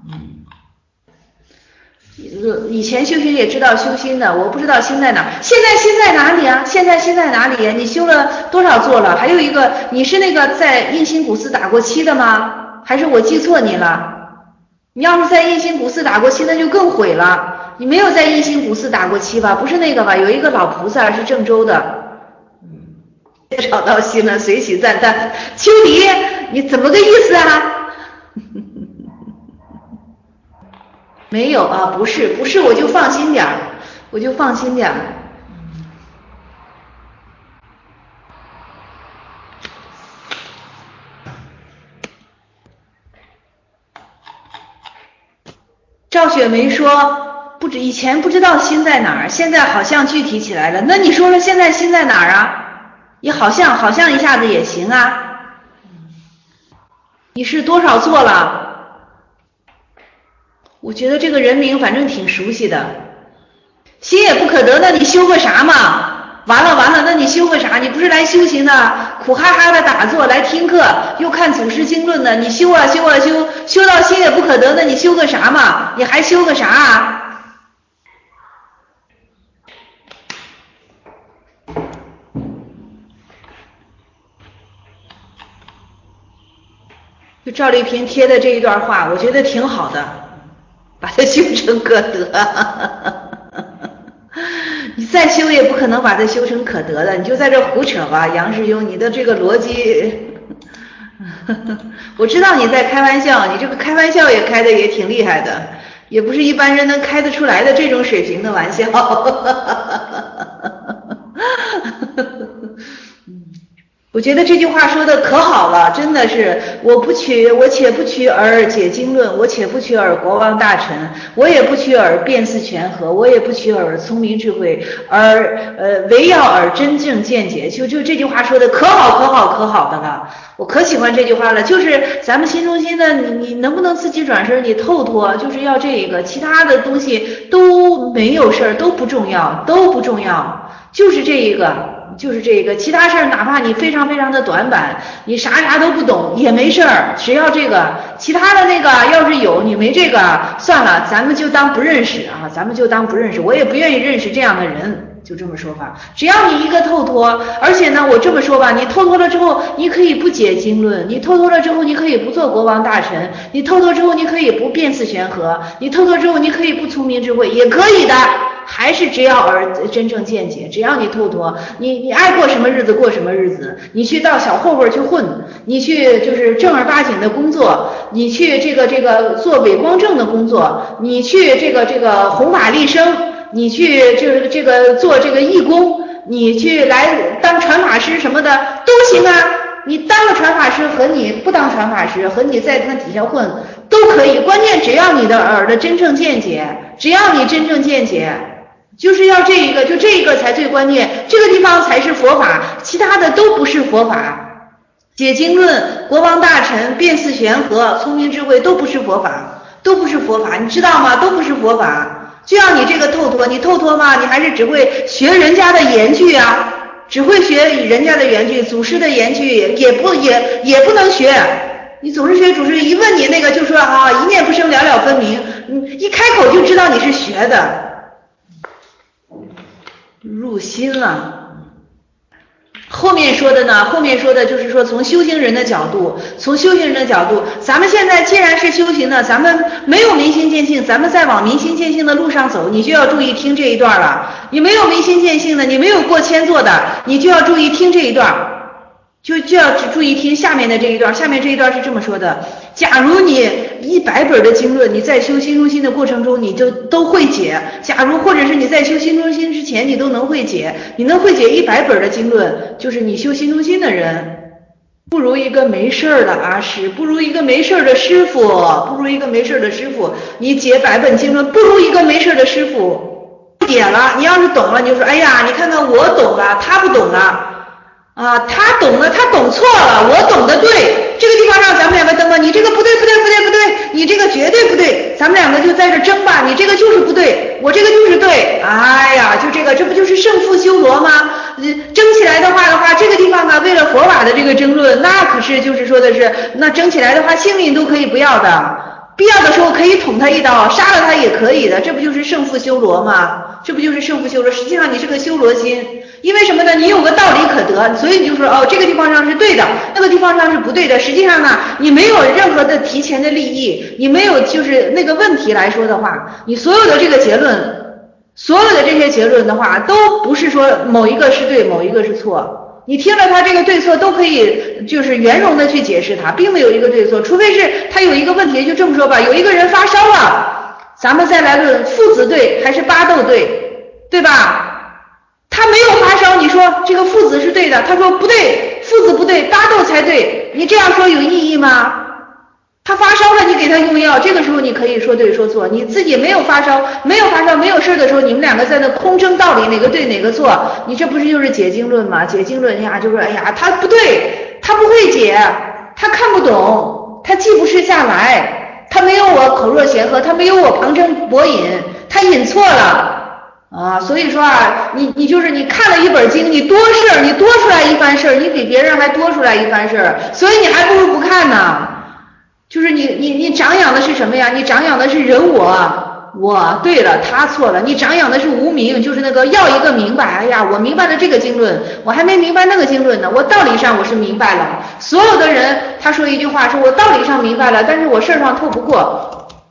以前修行也知道修心的，我不知道心在哪。现在心在哪里啊？现在哪里？你修了多少座了？还有一个，你是那个在印心古寺打过七的吗？还是我记错你了？你要是在印心古寺打过七，那就更毁了。你没有在印心古寺打过七吧？不是那个吧？有一个老菩萨是郑州的。找到心了，随喜赞叹。秋迪，你怎么个意思啊？没有啊，不是，我就放心点儿。 赵雪梅说以前不知道心在哪儿，现在好像具体起来了。那你说说现在心在哪儿啊？也好像一下子也行啊。你是多少做了？我觉得这个人名反正挺熟悉的。心也不可得，那你修个啥嘛？完了，那你修个啥？你不是来修行的，苦哈哈的打坐来听课，又看祖师经论的，你修啊修到心也不可得，那你修个啥嘛？你还修个啥啊？就赵丽萍贴的这一段话，我觉得挺好的，把它修成可得。你再修也不可能把它修成可得的，你就在这胡扯吧，杨师兄，你的这个逻辑，我知道你在开玩笑，你这个开玩笑也开的也挺厉害的，也不是一般人能开得出来的这种水平的玩笑。我觉得这句话说的可好了，真的是我且不取尔解经论，我且不取尔国王大臣，我也不取尔辩思权和，我也不取尔聪明智慧，而唯要尔真正见解。就这句话说的可好的了，我可喜欢这句话了。就是咱们新中心的，你能不能自己转身，你透脱，就是要这个，其他的东西都没有事儿，都不重要，就是这一个，其他事儿哪怕你非常的短板，你啥都不懂也没事儿，只要这个，其他的那个要是有你没这个，算了，咱们就当不认识啊，我也不愿意认识这样的人，就这么说法。只要你一个透脱，而且呢，我这么说吧，你透脱了之后，你可以不解经论，你透脱了之后，你可以不做国王大臣，你透脱之后，你可以不辩思权和，你透脱之后，你可以不聪明智慧，也可以的。还是只要而真正见解，只要你透脱，你爱过什么日子过什么日子，你去到小混混去混，你去就是正儿八经的工作，你去这个做伪光正的工作，你去这个弘法利生，你去就是这个做这个义工，你去来当传法师什么的都行啊。你当了传法师和你不当传法师和你在那底下混都可以，关键只要你的耳的真正见解，只要你真正见解。就是要这一个，就这一个才最关键，这个地方才是佛法，其他的都不是佛法。解经论、国王大臣、辩思权和、聪明智慧都不是佛法，你知道吗？都不是佛法。就要你这个透脱，你透脱吗？你还是只会学人家的言句啊，只会学人家的言句，祖师的言句也不能学。你总是学祖师，一问你那个就说啊，一念不生，了了分明，一开口就知道你是学的。入心了。后面说的就是说从修行人的角度，咱们现在既然是修行的，咱们没有明心见性，咱们在往明心见性的路上走，你就要注意听这一段了。你没有明心见性的，你没有过千座的，你就要注意听这一段，就要注意听下面的这一段。下面这一段是这么说的：假如你100本的经论，你在修心中心的过程中你就都会解，假如或者是你在修心中心之前你都能会解，你能会解100本的经论，就是你修心中心的人不如一个没事的阿师，不如一个没事的师傅，你解100本经论不如一个没事的师傅。解了，你要是懂了，你就说哎呀，你看看我懂了，他不懂了啊，他懂了，他懂错了，我懂得对。这个地方上咱们两个争吧，你这个不对，你这个绝对不对，咱们两个就在这争吧，你这个就是不对，我这个就是对。哎呀，就这不就是胜负修罗吗？争起来的话，这个地方呢，为了佛法的这个争论，那可是就是说的是，那争起来的话，性命都可以不要的，必要的时候可以捅他一刀，杀了他也可以的，这不就是胜负修罗吗？实际上你是个修罗心，因为什么呢？你有个道理可得，所以你就说哦，这个地方上是对的，那个地方上是不对的。实际上呢，你没有任何的提前的利益，你没有就是那个问题来说的话，你所有的这个结论，所有的这些结论的话，都不是说某一个是对，某一个是错。你听了他这个对错都可以就是圆融的去解释它，并没有一个对错，除非是他有一个问题。就这么说吧，有一个人发烧了，咱们再来论父子对还是巴豆对，对吧？他没有发烧，你说这个父子是对的，他说不对，父子不对，巴豆才对，你这样说有意义吗？ 他发烧了，你给他用药，这个时候你可以说对说错。你自己没有发烧，没有事的时候，你们两个在那空争道理，哪个对哪个错，你这不是就是解经论吗？解经论呀，就说哎呀，他不对，他不会解，他看不懂，他记不下来，他没有我口若悬河，他没有我旁征博引，他引错了。啊，所以说啊，你就是你看了一本经，你多事儿，你多出来一番事儿，你比别人还多出来一番事儿，所以你还不如不看呢。就是你长养的是什么呀？你长养的是人我对了，他错了。你长养的是无明，就是那个要一个明白。哎呀，我明白了这个经论，我还没明白那个经论呢。我道理上我是明白了。所有的人他说一句话，说我道理上明白了，但是我事儿上透不过。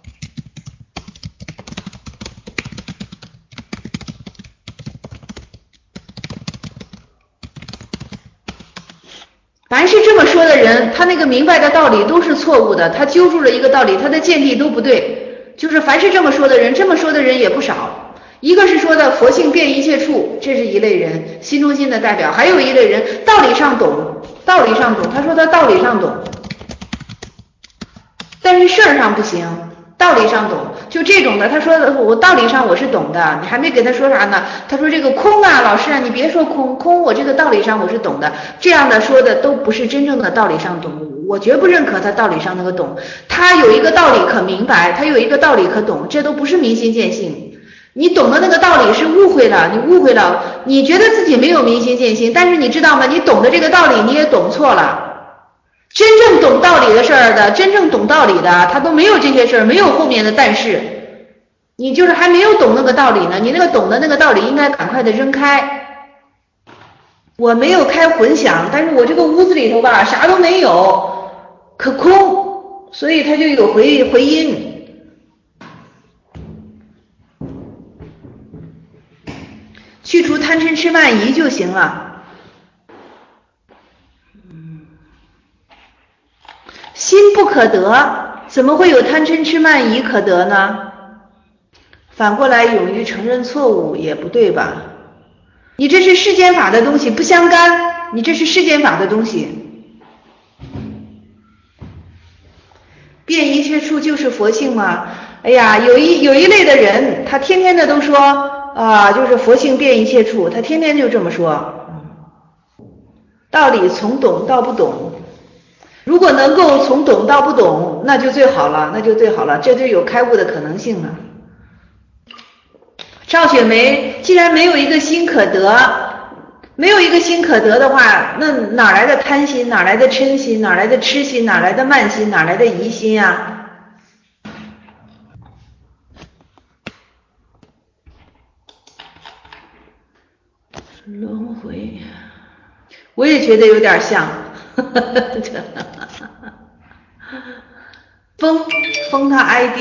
凡是这么说的人，他那个明白的道理都是错误的，他揪住了一个道理，他的见地都不对。就是凡是这么说的人，这么说的人也不少。一个是说的佛性遍一切处，这是一类人，心中心的代表。还有一类人道理上懂，他说他道理上懂，但是事儿上不行。道理上懂，就这种的，他说我道理上我是懂的，你还没给他说啥呢？他说这个空啊，老师啊，你别说空，我这个道理上我是懂的，这样的说的都不是真正的道理上懂，我绝不认可他道理上那个懂，他有一个道理可明白，他有一个道理可懂，这都不是明心见性。你懂的那个道理是误会了，你觉得自己没有明心见性，但是你知道吗？你懂的这个道理你也懂错了。真正懂道理的事儿的，真正懂道理的，他都没有这些事儿，没有后面的但是，你就是还没有懂那个道理呢，你那个懂的那个道理应该赶快的扔开。我没有开混响，但是我这个屋子里头吧，啥都没有，可空，所以它就有回音。去除贪嗔痴慢疑就行了。心不可得，怎么会有贪嗔痴慢疑可得呢？反过来勇于承认错误也不对吧？你这是世间法的东西，不相干，你这是世间法的东西。遍一切处就是佛性吗？哎呀，有一类的人，他天天的都说啊，就是佛性遍一切处，他天天就这么说。道理从懂到不懂。如果能够从懂到不懂，那就最好了，这就有开悟的可能性了。赵雪梅既然没有一个心可得的话，那哪来的贪心，哪来的嗔心，哪来的痴心，哪来的慢心，哪来的疑心啊？轮回，我也觉得有点像。封他 ID，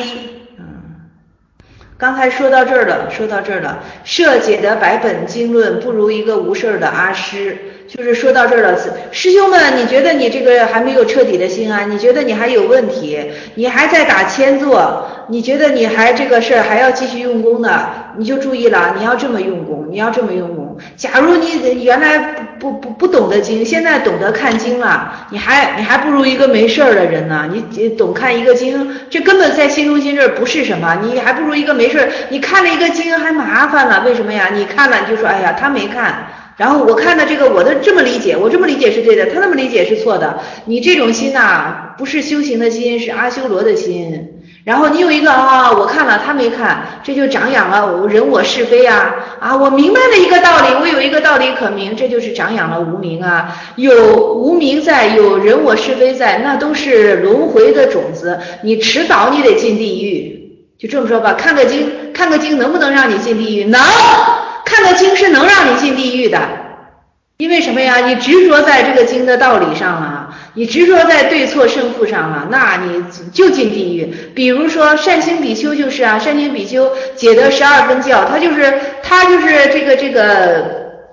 刚才说到这儿了，设解的百本经论不如一个无事的阿师，就是说到这儿了。师兄们，你觉得你这个还没有彻底的心安，你觉得你还有问题，你还在打千坐，你觉得你还这个事儿还要继续用功呢，你就注意了，你要这么用功。假如你原来不懂得经，现在懂得看经了，你还不如一个没事儿的人呢。你懂看一个经，这根本在心中心这儿不是什么，你还不如一个没事儿。你看了一个经还麻烦了，为什么呀？你看了你就说哎呀他没看，然后我看的这个我的这么理解，我这么理解是对的，他那么理解是错的。你这种心呐，不是修行的心，是阿修罗的心。然后你有一个我看了他没看，这就长养了人我是非啊，我明白了一个道理，我有一个道理可明，这就是长养了无明啊。有无明在，有人我是非在，那都是轮回的种子，你迟早你得进地狱。就这么说吧，看个经能不能让你进地狱？能，看个经是能让你进地狱的。因为什么呀？你执着在这个经的道理上了，你执着在对错胜负上了，那你就进地狱。比如说善行比丘就是善行比丘解得12分教，他就是这个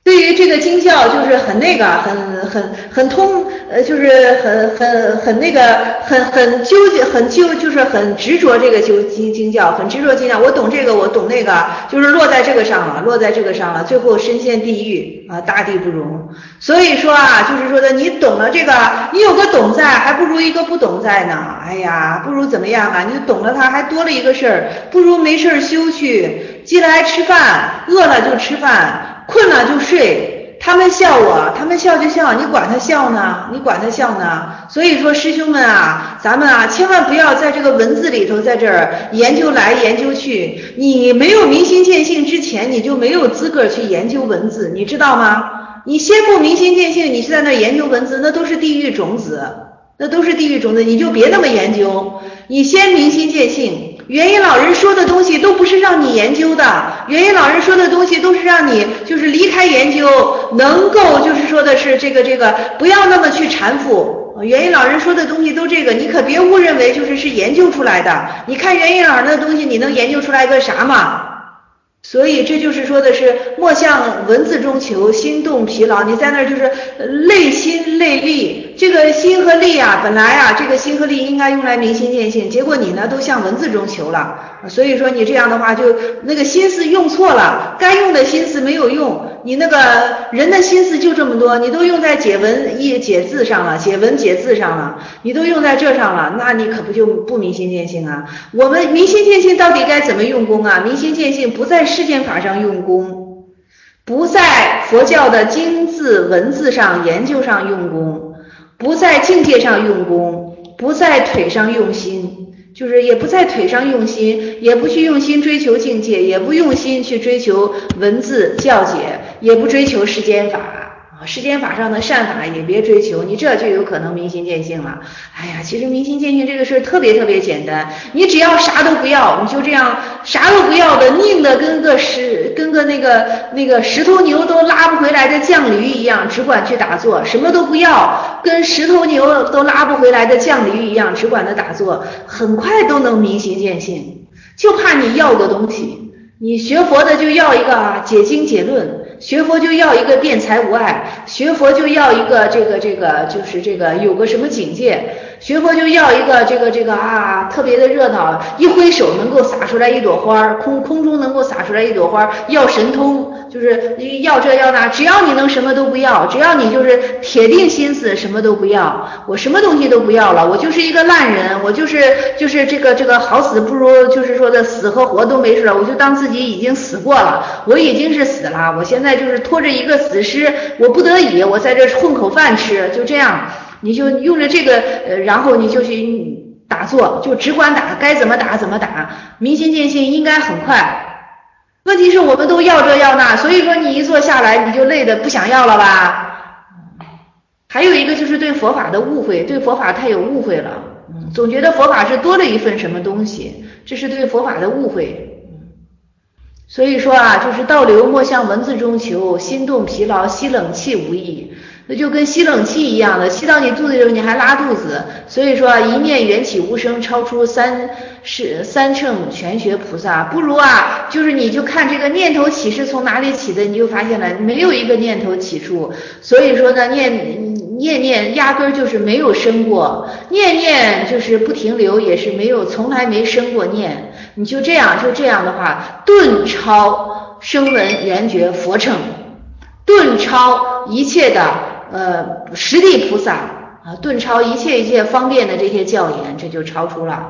对于这个经教就是很那个，很通，就是很那个，很纠结，就是很执着这个经教，很执着经教。我懂这个，我懂那个，就是落在这个上了，最后身陷地狱啊，大地不容。所以说啊，就是说的，你懂了这个，你有个懂在，还不如一个不懂在呢。哎呀，不如怎么样啊？你懂了它，还多了一个事儿，不如没事休去，饥了还吃饭，饿了就吃饭。困了就睡，他们笑我，他们笑就笑，你管他笑呢？所以说师兄们啊，咱们啊千万不要在这个文字里头在这儿研究来研究去，你没有明心见性之前，你就没有资格去研究文字，你知道吗？你先不明心见性，你是在那研究文字，那都是地狱种子，你就别那么研究，你先明心见性。元音老人说的东西都不是让你研究的，元音老人说的东西都是让你就是离开研究，能够就是说的是这个不要那么去缠附。元音老人说的东西都这个，你可别误认为是研究出来的。你看元音老人的东西，你能研究出来个啥嘛？所以这就是说的是莫向文字中求，心动疲劳。你在那儿就是累心累力，这个心和力啊，本来啊这个心和力应该用来明心见性，结果你呢都向文字中求了。所以说你这样的话，就那个心思用错了，该用的心思没有用。你那个人的心思就这么多，你都用在解文解字上了，你都用在这上了，那你可不就不明心见性啊？我们明心见性到底该怎么用功啊？明心见性不在世间法上用功，不在佛教的经字文字上研究上用功，不在境界上用功，不在腿上用心，就是也不在腿上用心，也不去用心追求境界，也不用心去追求文字教解，也不追求世间法啊，世间法上的善法也别追求，你这就有可能明心见性了。哎呀，其实明心见性这个事特别简单，你只要啥都不要，你就这样啥都不要的，拧的跟个那个石头牛都拉不回来的犟驴一样，只管去打坐，什么都不要，跟石头牛都拉不回来的犟驴一样，只管的打坐，很快都能明心见性。就怕你要个东西，你学佛的就要一个解经解论，学佛就要一个辩才无碍，学佛就要一个就是有个什么警戒，学佛就要一个特别的热闹，一挥手能够洒出来一朵花，空中能够洒出来一朵花，要神通，就是要这要那，只要你能什么都不要，只要你就是铁定心思什么都不要，我什么东西都不要了，我就是一个烂人，我就是这个好死不如就是说的死和活都没事了，我就当自己已经死过了，我已经是死了，我现在就是拖着一个死尸，我不得已我在这混口饭吃，就这样，你就用着这个然后你就去打坐，就只管打，该怎么打怎么打，明心见性应该很快。问题是我们都要这要那，所以说你一坐下来你就累得不想要了吧。还有一个就是对佛法的误会，对佛法太有误会了，总觉得佛法是多了一份什么东西，这是对佛法的误会。所以说啊，就是倒流莫向文字中求，心动疲劳吸冷气无益，那就跟吸冷气一样的，吸到你肚子里你还拉肚子。所以说一念缘起无生，超出三乘全学菩萨，不如啊就是你就看这个念头起是从哪里起的，你就发现了没有一个念头起处。所以说呢念压根就是没有生过，念就是不停留，也是没有从来没生过念。你就这样的话，顿超声闻缘觉佛乘，顿超一切的实地菩萨啊，顿超一切方便的这些教言，这就超出了。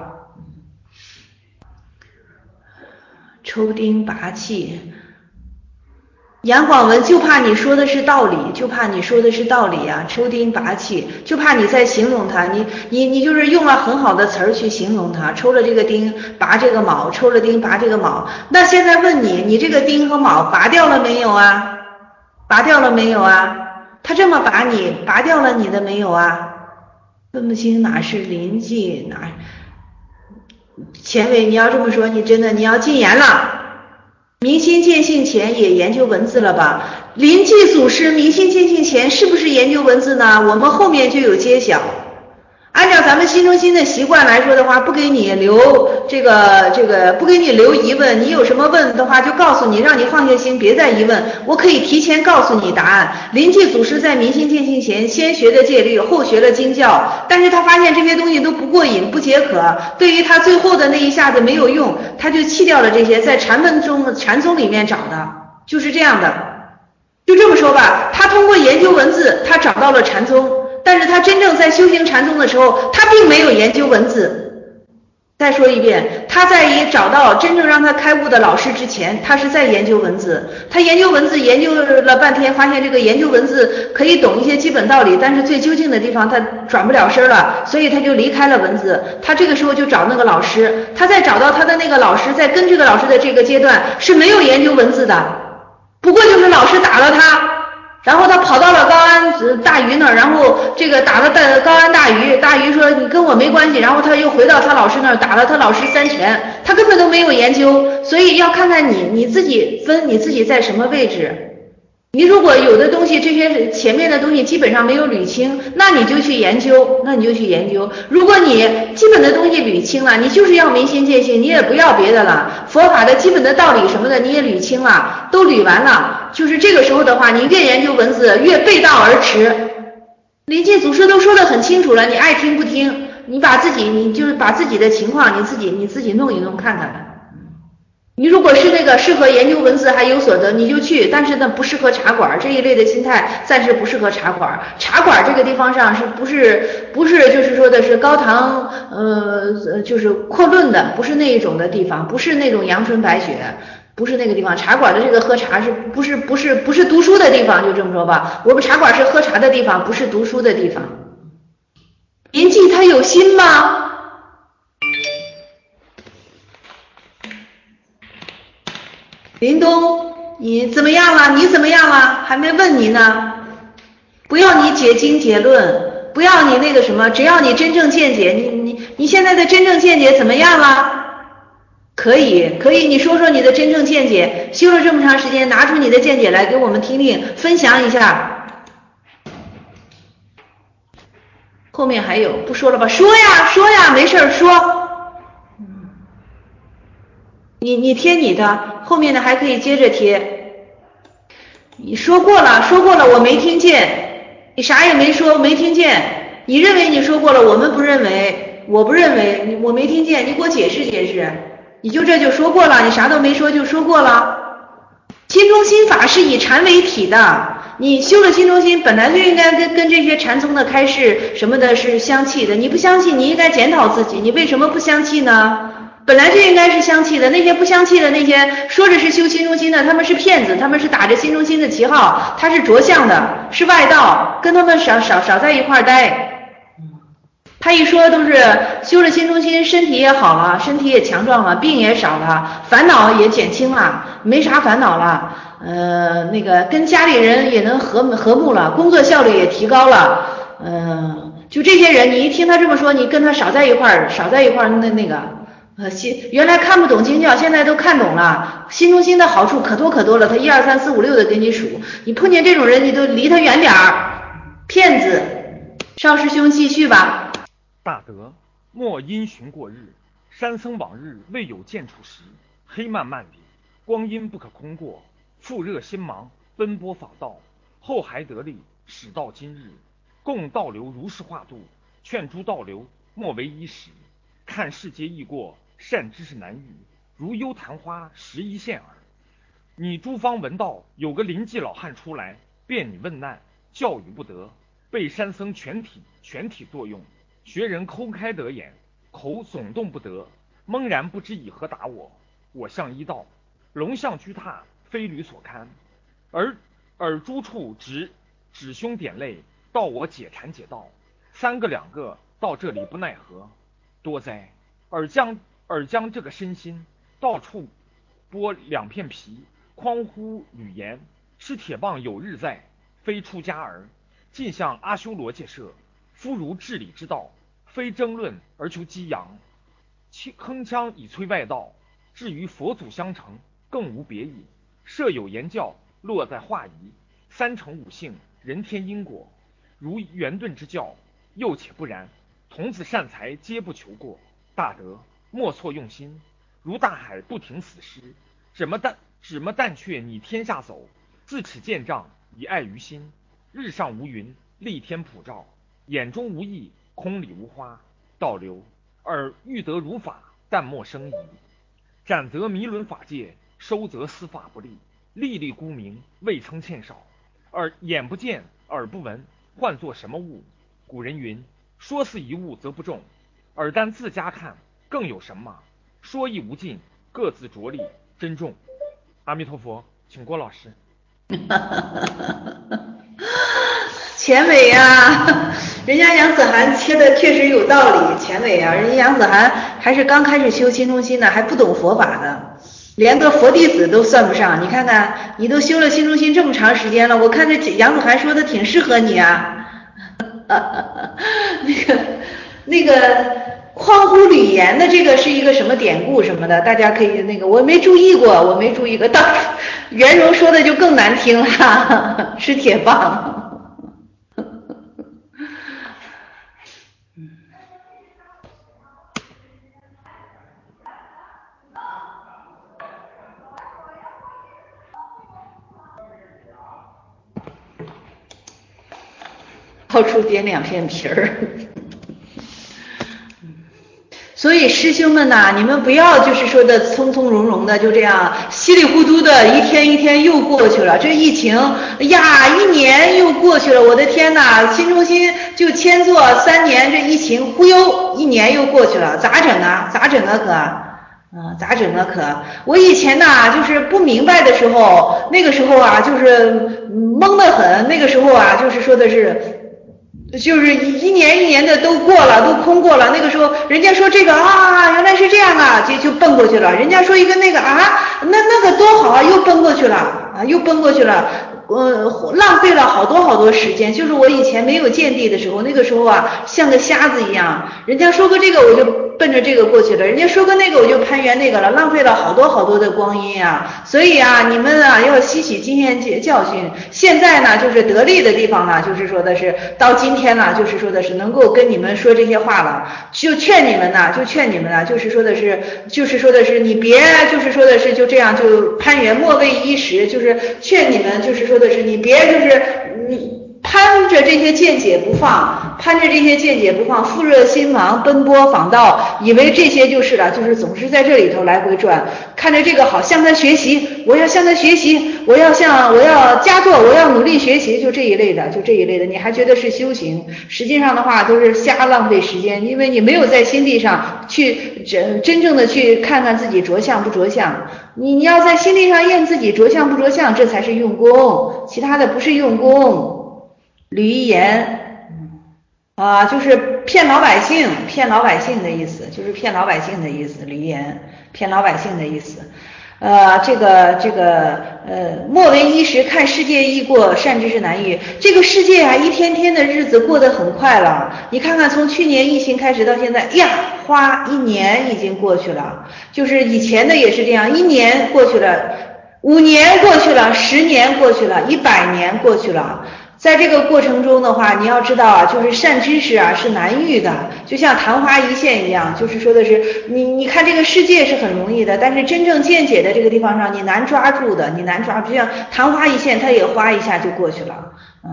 抽钉拔气，杨广文就怕你说的是道理，啊，抽钉拔气，就怕你在形容它，你就是用了很好的词儿去形容它，抽了这个钉拔这个卯，抽了钉拔这个卯。那现在问你这个钉和卯拔掉了没有啊？他这么拔你，拔掉了你的没有啊？分不清哪是临济哪。钱伟，你要这么说，你要禁言了。明心见性前也研究文字了吧？临济祖师明心见性前是不是研究文字呢？我们后面就有揭晓。 按照咱们新中心的习惯来说的话，不给你留不给你留疑问，你有什么问的话就告诉你，让你放下心，别再疑问。我可以提前告诉你答案。临济祖师在明心见性前，先学的戒律，后学了经教，但是他发现这些东西都不过瘾，不解渴，对于他最后的那一下子没有用，他就弃掉了这些，在禅宗里面找的，就是这样的。就这么说吧，他通过研究文字，他找到了禅宗。但是他真正在修行禅宗的时候，他并没有研究文字。再说一遍，他在于找到真正让他开悟的老师之前，他是在研究文字。他研究文字研究了半天，发现这个研究文字可以懂一些基本道理，但是最究竟的地方他转不了身了，所以他就离开了文字。他这个时候就找那个老师，他在找到他的那个老师，在跟这个老师的这个阶段是没有研究文字的，不过就是老师打了他。然后他跑到了高安大鱼那儿，然后这个打了高安大鱼，大鱼说你跟我没关系，然后他又回到他老师那儿打了他老师3拳，他根本都没有研究，所以要看看你自己分你自己在什么位置。你如果有的东西这些前面的东西基本上没有捋清，那你就去研究。如果你基本的东西捋清了，你就是要明心见性，你也不要别的了，佛法的基本的道理什么的你也捋清了，都捋完了，就是这个时候的话，你越研究文字越背道而驰。临济祖师都说得很清楚了，你爱听不听，你就是把自己的情况你自己弄一弄看看。你如果是那个适合研究文字还有所得，你就去，但是呢不适合茶馆这一类的心态，暂时不适合茶馆。茶馆这个地方上不是就是说的是高堂就是阔论的，不是那一种的地方，不是那种阳春白雪，不是那个地方。茶馆的这个喝茶不是读书的地方，就这么说吧。我们茶馆是喝茶的地方，不是读书的地方。临济他有心吗？林东，你怎么样了？你怎么样了？还没问你呢。不要你解经结论，不要你那个什么，只要你真正见解。你现在的真正见解怎么样了？可以，你说说你的真正见解。修了这么长时间，拿出你的见解来给我们听听，分享一下。后面还有，不说了吧？说呀，没事说。你贴你的，后面的还可以接着贴。你说过了，我没听见，你啥也没说，没听见。你认为你说过了，我们不认为，我不认为，我没听见，你给我解释解释。你就说过了，你啥都没说就说过了。心中心法是以禅为体的，你修了心中心，本来就应该跟这些禅宗的开示什么的是相契的。你不相契，你应该检讨自己，你为什么不相契呢？本来就应该是相契的，那些不相契的那些说着是修心中心的，他们是骗子，他们是打着心中心的旗号，他是着相的，是外道，跟他们少在一块待。他一说都是修了心中心，身体也好了，身体也强壮了，病也少了，烦恼也减轻了，没啥烦恼了，那个跟家里人也能和睦了，工作效率也提高了，就这些人，你一听他这么说，你跟他少在一块儿，那个。原来看不懂经教，现在都看懂了。心中心的好处可多了，他1、2、3、4、5、6的给你数。你碰见这种人，你都离他远点儿，骗子。邵师兄继续吧。 大德，莫因循过日，山僧往日未有见处时，黑漫漫的，光阴不可空过，复热心忙，奔波访道，后还得力，使到今日，共道流如是化度，劝诸道流莫为一时，看世皆易过。善知识难遇，如幽昙花，时一现耳。你诸方闻道有个临济老汉出来，便你问难，教育不得，被山僧全体作用，学人抠开得眼，口耸动不得，懵然不知以何答我。我向一道，龙象居榻，非驴所堪，耳诸处指胸点泪，道我解禅解道，3个2个到这里不奈何，多哉！尔将这个身心到处剥2片皮，匡乎语言，是铁棒有日在，非出家儿，尽向阿修罗界设，夫如治理之道，非争论而求激扬，铿锵以摧外道，至于佛祖相承，更无别意。设有言教，落在化仪，3乘5性，人天因果，如圆顿之教，又且不然。 童子善财皆不求过，大德莫错用心。如大海不停死尸，怎么但却你天下走？自持见障，以爱于心。日上无云，立天普照，眼中无意，空里无花。倒流而欲得如法，但莫生疑。斩则迷伦法界，收则司法不利。粒粒孤名，未曾欠少。而眼不见，耳不闻，唤作什么物？古人云：说似一物则不中，尔但自家看，更有什么？说亦无尽，各自着力，珍重。阿弥陀佛，请郭老师。 钱伟呀，人家杨子涵切的确实有道理。钱伟呀，人家杨子涵还是刚开始修心中心呢，还不懂佛法呢，连个佛弟子都算不上。你看看，你都修了心中心这么长时间了，我看这杨子涵说的挺适合你啊。那个匡乎吕岩的这个是一个什么典故什么的，大家可以我没注意过，到袁荣说的就更难听了，吃铁棒。到处点2片皮儿。所以师兄们呐，你们不要就是说的从从容容的就这样稀里糊涂的一天一天又过去了。这疫情呀，1年又过去了，我的天呐，心中心就迁做3年，这疫情忽悠1年又过去了，咋整啊咋整啊可？我以前呐就是不明白的时候，那个时候啊就是懵得很，那个时候啊就是说的是就是一年一年的都过了，都空过了。那个时候人家说这个啊原来是这样啊，就奔过去了。人家说一个那个啊那个多好啊，又奔过去了。浪费了好多时间。就是我以前没有见地的时候，那个时候啊像个瞎子一样，人家说个这个我就奔着这个过去了，人家说个那个我就攀援那个了，浪费了好多的光阴啊。所以啊你们啊要吸取经验教训。现在呢就是得力的地方呢，就是说的是到今天呢，就是说的是能够跟你们说这些话了，就劝你们呢，就是说的是你别就是说的是就这样就攀援莫为一时，就是劝你们就是说的是你别就是攀着这些见解不放，复热心盲，奔波访道，以为这些就是了，就是总是在这里头来回转，看着这个好向他学习，我要向他学习，我要佳作，我要努力学习，就这一类的，你还觉得是修行，实际上的话都是瞎浪费时间，因为你没有在心地上去真正的去看看自己着相不着相，你要在心地上验自己着相不着相，这才是用功，其他的不是用功。吕一言就是骗老百姓的意思，吕一言骗老百姓的意思。莫为一时，看世界易过，善知识难遇。这个世界啊，一天天的日子过得很快了。你看看，从去年疫情开始到现在，花1年已经过去了。就是以前的也是这样，1年过去了，5年过去了，10年过去了，100年过去了。在这个过程中的话，你要知道啊，就是善知识啊是难遇的，就像昙花一现一样，就是说的是你看这个世界是很容易的，但是真正见解的这个地方上你难抓住的，就像昙花一现，它也哗一下就过去了。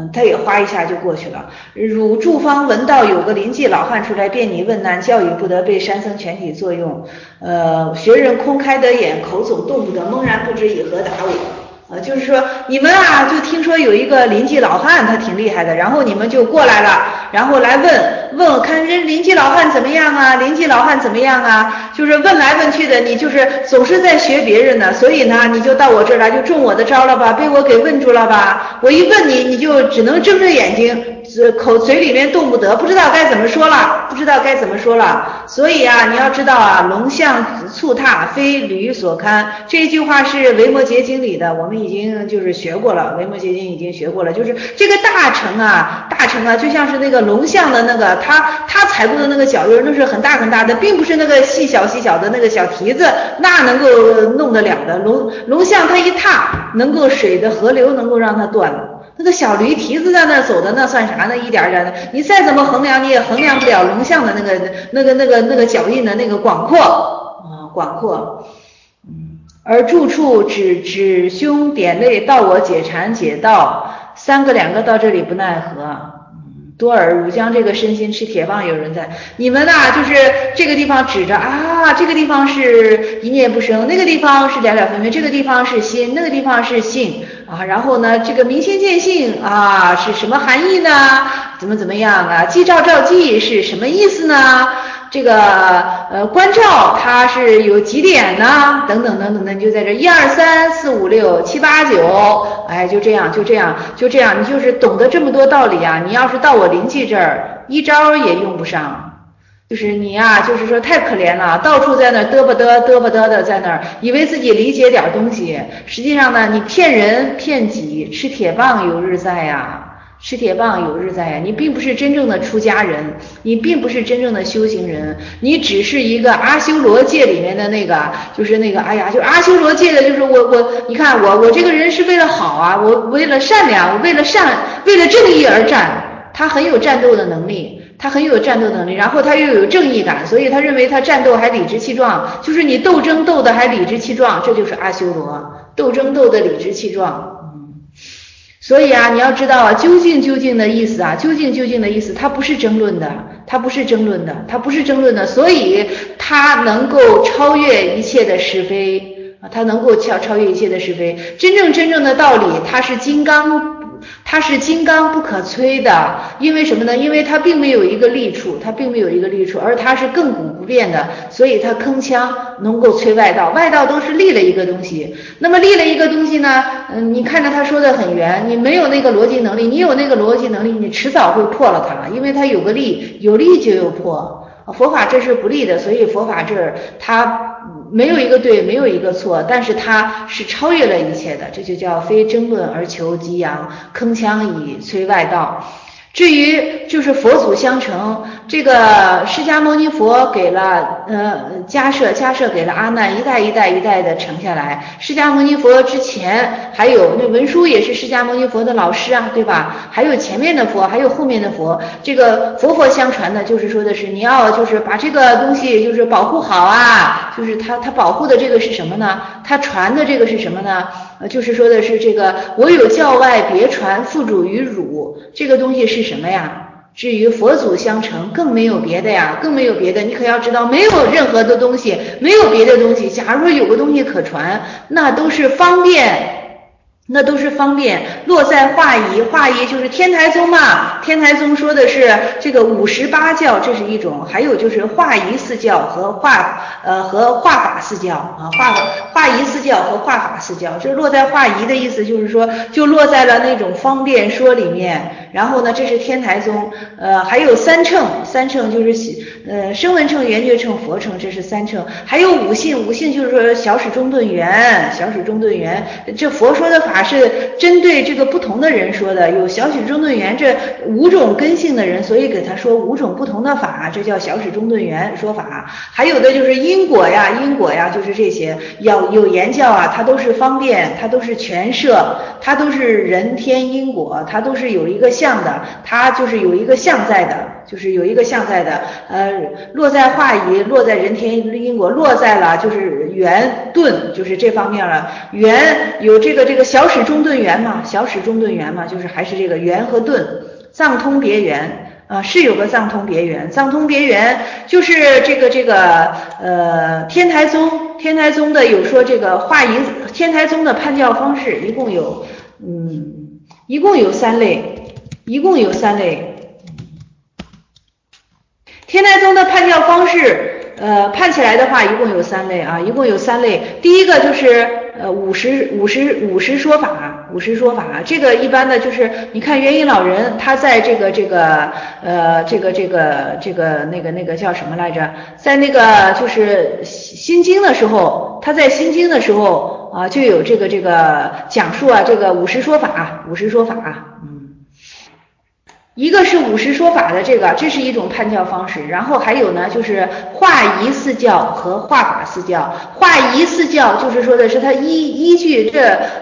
汝住方闻道有个临济老汉出来辩你问难，教育不得，被山僧全体作用。学人空开得眼，口总动不得，懵然不知以何答我。就是说你们啊就听说有一个临济老汉他挺厉害的，然后你们就过来了，然后来问看这临济老汉怎么样啊，就是问来问去的，你就是总是在学别人的，所以呢你就到我这儿来，就中我的招了吧，被我给问住了吧，我一问你就只能睁着眼睛，嘴里面动不得，不知道该怎么说了。所以啊你要知道啊，龙象蹴踏非驴所堪，这一句话是维摩诘经里的，我们已经就是学过了，维摩诘经已经学过了，就是这个大乘啊就像是那个龙象的那个他踩过的那个脚印那是很大的，并不是那个细小的那个小蹄子那能够弄得了的。龙象它一踏，能够水的河流能够让它断， 那个小驴蹄子在那走的那算啥呢？一点点的，你再怎么衡量你也衡量不了龙象的那个脚印的那个广阔啊，广阔。而住处指胸点泪，道我解馋解道，三个两个到这里不奈何。多尔汝将这个身心吃铁棒，有人在。你们呐，就是这个地方指着啊，这个地方是一念不生，那个地方是了了分明，这个地方是心，那个地方是性啊。然后呢，这个明心见性啊是什么含义呢？怎么样啊？记照照记是什么意思呢？这个关照它是有几点呢？等等等等的，你就在这1、2、3、4、5、6、7、8、9，哎，就这样，你就是懂得这么多道理啊。你要是到我灵气这儿，一招也用不上，就是你呀，就是说太可怜了，到处在那嘚吧的在那儿，以为自己理解点东西，实际上呢，你骗人骗己，吃铁棒有日在呀。吃铁棒有日在呀，你并不是真正的出家人，你并不是真正的修行人，你只是一个阿修罗界里面的那个，就是那个，哎呀，就阿修罗界的，就是你看我这个人是为了好啊，我为了善良，为了正义而战，他很有战斗的能力。然后他又有正义感，所以他认为他战斗还理直气壮，就是你斗争斗得还理直气壮，这就是阿修罗，斗争斗得理直气壮。所以啊，你要知道啊，究竟的意思啊，究竟的意思，它不是争论的，所以它能够超越一切的是非啊，它能够超越一切的是非。真正的道理，它是金刚不可摧的，因为什么呢？因为它并没有一个利处，而它是亘古不变的，所以它铿锵能够摧外道，外道都是立了一个东西。那么立了一个东西呢，你看着他说的很圆，你没有那个逻辑能力，你有那个逻辑能力，你迟早会破了它，因为它有个立，有立就有破。佛法这是不立的，所以佛法这儿它没有一个对，没有一个错，但是它是超越了一切的，这就叫非争论而求激扬，铿锵以摧外道。至于就是佛祖相承，这个释迦牟尼佛给了迦摄给了阿难，一代的承下来。释迦牟尼佛之前还有那文殊也是释迦牟尼佛的老师啊，对吧？还有前面的佛，还有后面的佛，这个佛相传的，就是说的是你要就是把这个东西就是保护好啊，就是他保护的这个是什么呢？他传的这个是什么呢？就是说的是这个我有教外别传，付诸于汝，这个东西是什么呀？至于佛祖相承，更没有别的呀，你可要知道，没有任何的东西，没有别的东西。假如说有个东西可传，那都是方便，落在化仪就是天台宗嘛。天台宗说的是这个58教，这是一种，还有就是化仪四教和化法四教啊，化仪四教和化法四教。这落在化仪的意思就是说，就落在了那种方便说里面。然后呢，这是天台宗，还有三乘就是声闻乘、缘觉乘、佛乘，这是三乘。还有五性就是说小始中顿圆，这佛说的法是针对这个不同的人说的，有小始中顿圆这5种根性的人，所以给他说5种不同的法，这叫小始中顿圆说法。还有的就是因果呀，就是这些有言教啊，它都是方便，它都是全摄，它都是人天因果，它都是有一个相的，它就是有一个相在的，落在化仪，落在人天因果，落在了就是圆顿，就是这方面了。圆有这个小始中顿圆嘛，就是还是这个圆和顿，藏通别圆。是有个藏通别圆就是这个天台宗的有说这个化仪，天台宗的判教方式一共有3类，天台宗的判教方式判起来的话一共有3类啊，第一个就是五十说法，这个一般的就是你看元音老人他在这个那个叫什么来着，在那个就是心经的时候，他在心经的时候啊就有这个讲述啊这个五十说法，一个是五十说法的这是一种判教方式，然后还有呢就是化仪四教和化法四教。化仪四教就是说的是他依据这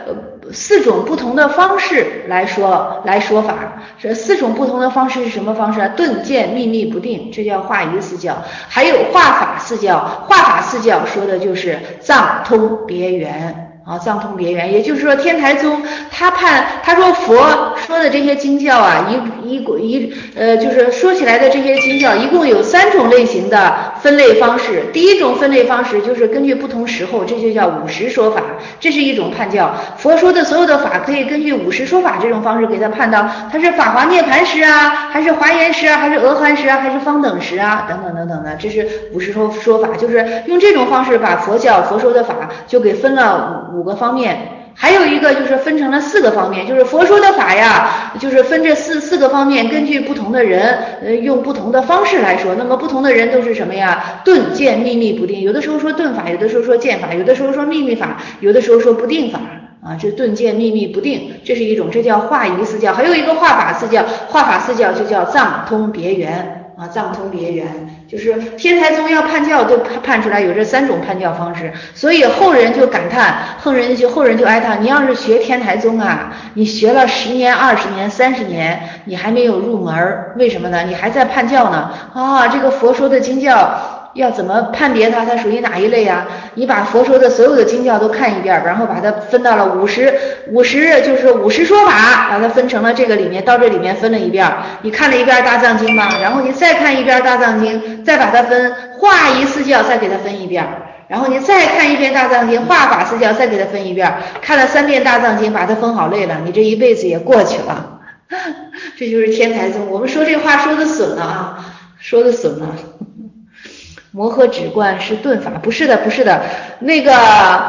4种不同的方式来说法。这4种不同的方式是什么方式啊？顿渐秘密不定，这叫化仪四教。还有化法四教，化法四教说的就是藏通别圆。藏通别圆，也就是说天台宗他说佛说的这些经教啊，就是说起来的这些经教一共有3种类型的分类方式。第一种分类方式就是根据不同时候，这就叫五时说法，这是一种判教。佛说的所有的法可以根据五时说法这种方式给他判到它是法华涅盘时啊，还是华严时啊，还是阿含时啊，还是方等时啊，等等等等的，这是五时说法，就是用这种方式把佛说的法就给分了5个方面。还有一个就是分成了4个方面，就是佛说的法呀，就是分这四个方面，根据不同的人用不同的方式来说。那么不同的人都是什么呀？顿渐秘密不定，有的时候说顿法，有的时候说渐法，有的时候说秘密法，有的时候说不定法啊，这顿渐秘密不定，这是一种，这叫化仪四教。还有一个化法四教，化法四教就叫藏通别圆。藏通别圆，就是天台宗要判教都判出来有这3种判教方式，所以后人就感叹，后人就哀叹，你要是学天台宗啊，你学了10年、20年、30年，你还没有入门，为什么呢？你还在判教呢这个佛说的经教要怎么判别它属于哪一类啊？你把佛说的所有的经教都看一遍，然后把它分到了50就是五时说法，把它分成了这个里面，到这里面分了一遍。你看了一遍大藏经吧，然后你再看一遍大藏经，再把它分化仪四教，再给它分一遍。然后你再看一遍大藏经，化法四教，再给它分一遍。看了3遍大藏经，把它分好累了，你这一辈子也过去了。这就是天台宗。我们说这话说的损了啊，说的损了。摩诃止观是顿法，不是的，那个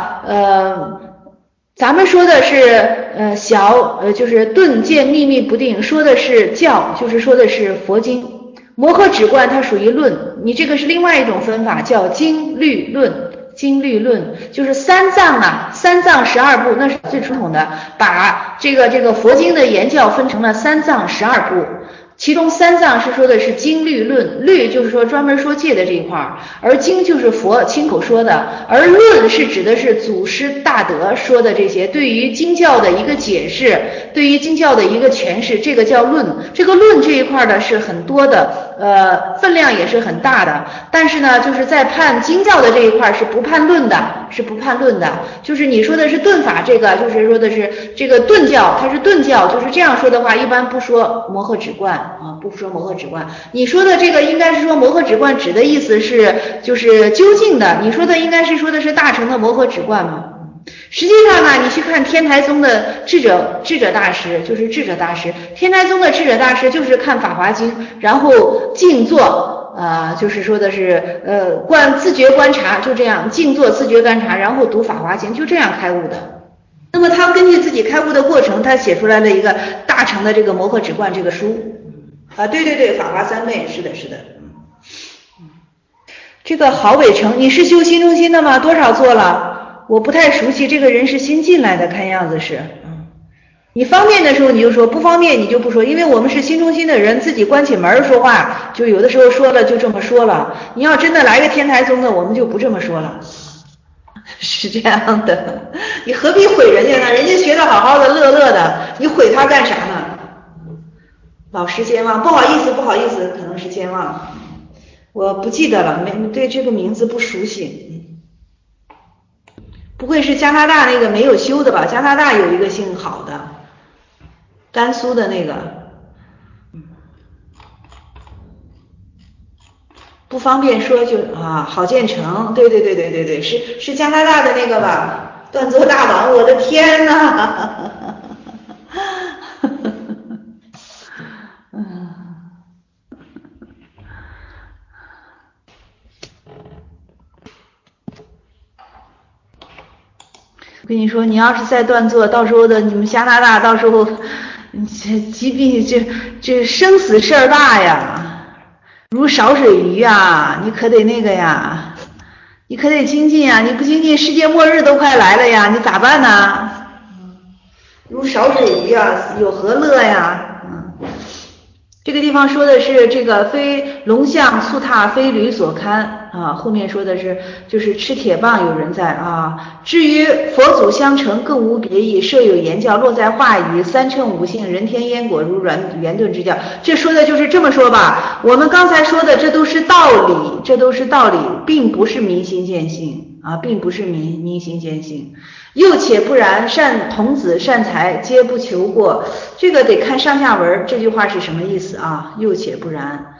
咱们说的是就是顿渐秘密不定，说的是教，就是说的是佛经。摩诃止观它属于论，你这个是另外一种分法，叫经律论。经律论就是三藏12部，那是最传统的，把这个佛经的言教分成了3藏12部。其中3藏是说的是经律论，律就是说专门说戒的这一块，而经就是佛亲口说的，而论是指的是祖师大德说的这些对于经教的一个解释，对于经教的一个诠释，这个叫论。这个论这一块的是很多的，分量也是很大的，但是呢，就是在判经教的这一块是不判论的，就是你说的是顿法，这个就是说的是这个顿教，它是顿教，就是这样说的话，一般不说摩诃止观。不说摩诃止观，你说的这个应该是说摩诃止观指的意思是就是究竟的，你说的应该是说的是大乘的摩诃止观吗？实际上呢，你去看天台宗的智者大师，就是智者大师，天台宗的智者大师就是看法华经，然后静坐就是说的是自觉观察，就这样静坐自觉观察，然后读法华经，就这样开悟的。那么他根据自己开悟的过程，他写出来了一个大乘的这个摩诃止观这个书对，法华三昧，是的这个郝伟成，你是修心中心的吗？多少做了？我不太熟悉，这个人是新进来的，看样子是你方便的时候你就说，不方便你就不说，因为我们是心中心的人，自己关起门说话，就有的时候说了就这么说了。你要真的来个天台宗的，我们就不这么说了。是这样的，你何必毁人家呢？人家学得好好的，乐乐的，你毁他干啥呢？老师健忘，不好意思，可能是健忘，我不记得了，对这个名字不熟悉。不会是加拿大那个没有修的吧？加拿大有一个姓郝的，甘肃的那个，不方便说就郝建成，对，是加拿大的那个吧？断作大王，我的天哪！我跟你说，你要是再断作，到时候的你们加拿大，到时候疾病这生死事儿大呀，如少水鱼呀，你可得那个呀，你可得精进呀，你不精进，世界末日都快来了呀，你咋办呢？如少水鱼呀，有何乐呀？ 这个地方说的是这个非龙象素榻非驴所堪啊，后面说的是就是吃铁棒有人在啊。至于佛祖相承更无别意，设有言教，落在化语，三乘五性，人天烟果如圆顿之教。这说的就是这么说吧，我们刚才说的这都是道理，这都是道理，并不是明心见性啊，并不是明心见性。又且不然，童子善财皆不求过，这个得看上下文，这句话是什么意思啊？又且不然，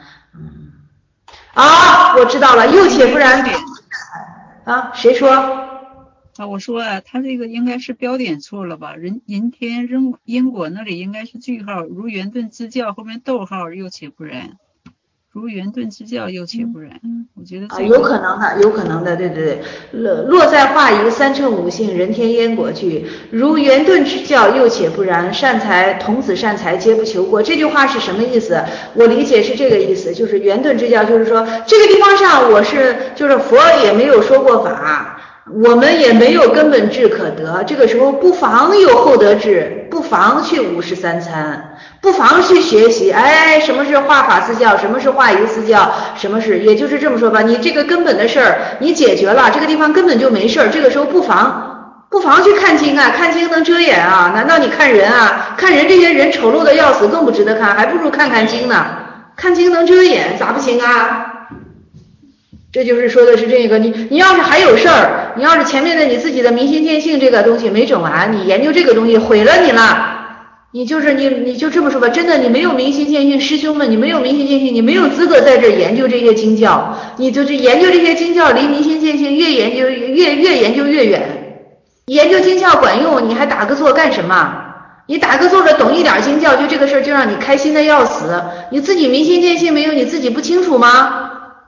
我知道了，又且不然啊，谁说？ 我说啊，他这个应该是标点错了吧？人天因果那里应该是句号，如圆顿之教后面逗号，又且不然。如圆顿之教，又且不然。我觉得这个有可能的，对。落在化于三乘五性，人天烟果句。如圆顿之教，又且不然。童子善财皆不求过。这句话是什么意思？我理解是这个意思，就是圆顿之教，就是说这个地方上就是佛也没有说过法。我们也没有根本智可得，这个时候不妨有厚德智，不妨去53参，不妨去学习。什么是化法四教，什么是化仪四教，什么是，也就是这么说吧，你这个根本的事儿你解决了，这个地方根本就没事儿，这个时候不妨去看经啊，看经能遮眼啊？难道你看人啊？看人这些人丑陋的要死，更不值得看，还不如看经呢。看经能遮眼，咋不行啊？这就是说的是这个，你要是还有事儿，你要是前面的你自己的明心见性这个东西没整完，你研究这个东西毁了你了。你就这么说吧，真的你没有明心见性，师兄们你没有明心见性，你没有资格在这研究这些经教，你就是研究这些经教离明心见性越研究越远。研究经教管用，你还打个坐干什么？你打个坐着懂一点经教，就这个事儿就让你开心的要死，你自己明心见性没有，你自己不清楚吗？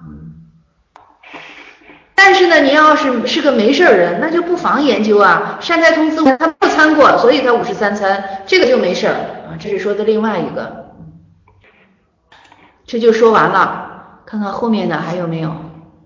但是呢，你要是个没事人，那就不妨研究啊。善财童子他不参过，所以他53参，这个就没事啊。这是说的另外一个，这就说完了。看看后面的还有没有？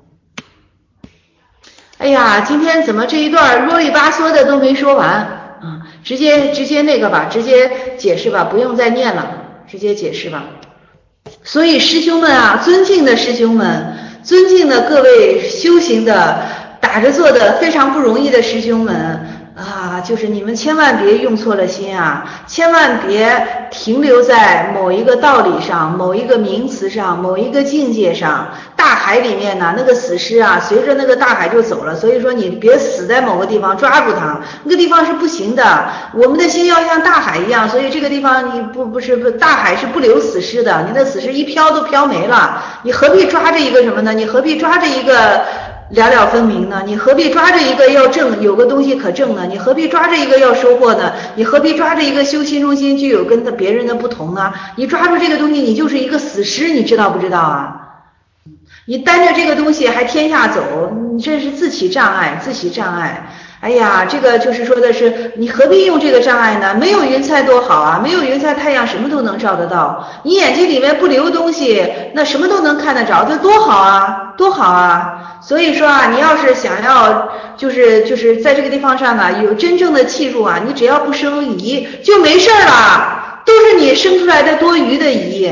哎呀，今天怎么这一段啰里吧嗦的都没说完啊？直接那个吧，直接解释吧，不用再念了，直接解释吧。所以师兄们啊，尊敬的师兄们，尊敬的各位修行的打着坐的非常不容易的师兄们啊，就是你们千万别用错了心啊，千万别停留在某一个道理上，某一个名词上，某一个境界上。大海里面呢，那个死尸啊，随着那个大海就走了，所以说你别死在某个地方，抓住它，那个地方是不行的。我们的心要像大海一样，所以这个地方你不大海是不留死尸的，你的死尸一飘都飘没了，你何必抓着一个什么呢？你何必抓着一个了了分明呢？你何必抓着一个要证，有个东西可证呢？你何必抓着一个要收获呢？你何必抓着一个修心中心具有跟别人的不同呢？你抓住这个东西，你就是一个死尸，你知道不知道啊？你担着这个东西还天下走，你这是自起障碍。哎呀，这个就是说的是，你何必用这个障碍呢？没有云彩多好啊，没有云彩太阳什么都能照得到，你眼睛里面不留东西，那什么都能看得着，这多好啊。所以说啊，你要是想要就是在这个地方上呢有真正的契入啊，你只要不生疑就没事了，都是你生出来的多余的疑。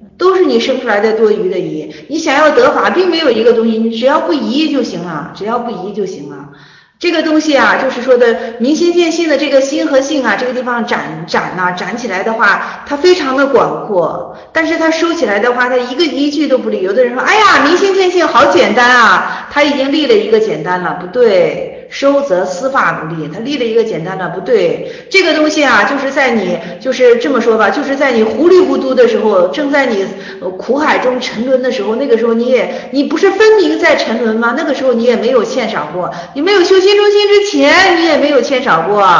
你想要得法并没有一个东西，你只要不疑就行了。这个东西啊，就是说的明心见性的这个心和性啊，这个地方展起来的话，它非常的广阔，但是它收起来的话，它一句都不立。有的人说，哎呀，明心见性好简单啊，他已经立了一个简单了，不对。收则丝发不立，他立了一个简单的不对。这个东西啊，就是在你就是这么说吧，就是在你糊里糊涂的时候，正在你苦海中沉沦的时候，那个时候你不是分明在沉沦吗？那个时候你也没有欠少过，你没有修心中心之前，你也没有欠少过。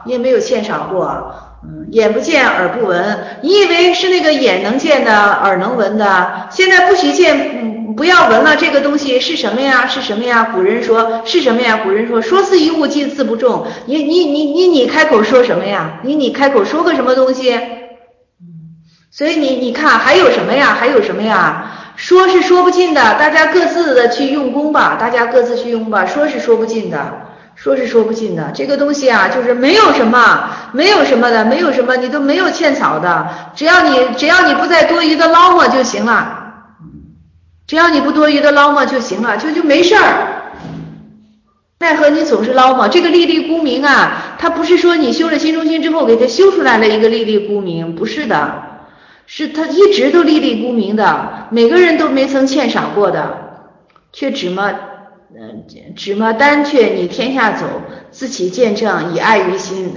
眼不见耳不闻，你以为是那个眼能见的，耳能闻的，现在不许见，不要闻了。这个东西是什么呀？古人说是什么呀？说似一物，即字不中。你开口说什么呀？你开口说个什么东西？所以你看还有什么呀？说是说不尽的，大家各自的去用功吧，说是说不尽的。 说是说不尽的。这个东西啊，就是没有什么的，没有什么，你都没有欠草的，只要你不再多余的捞摸就行了，只要你不多余的捞摸就行了，就没事儿。奈何你总是捞摸，这个粒粒孤明啊，它不是说你修了心中心之后给它修出来了一个粒粒孤明，不是的，是它一直都粒粒孤明的，每个人都没曾欠少过的，却只么单却你天下走，自起见证以爱于心。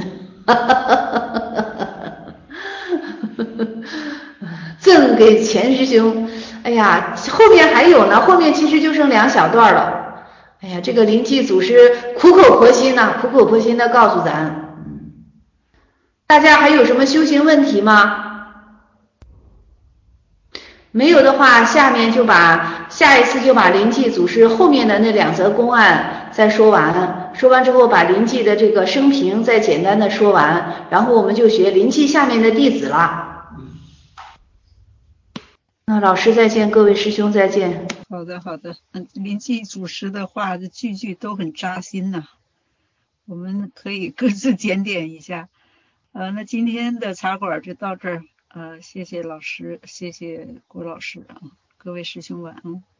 赠给钱师兄。哎呀，后面还有呢，后面其实就剩2小段了。哎呀，这个灵气祖师苦口婆心的告诉咱。大家还有什么修行问题吗？没有的话，下一次就把灵气祖师后面的那2则公案再说完，说完之后把灵气的这个生平再简单的说完，然后我们就学灵气下面的弟子了。那老师再见，各位师兄再见。 好的，灵气祖师的话，这句句都很扎心呐，我们可以各自检点一下。那今天的茶馆就到这儿。谢谢老师，谢谢郭老师啊，各位师兄晚安。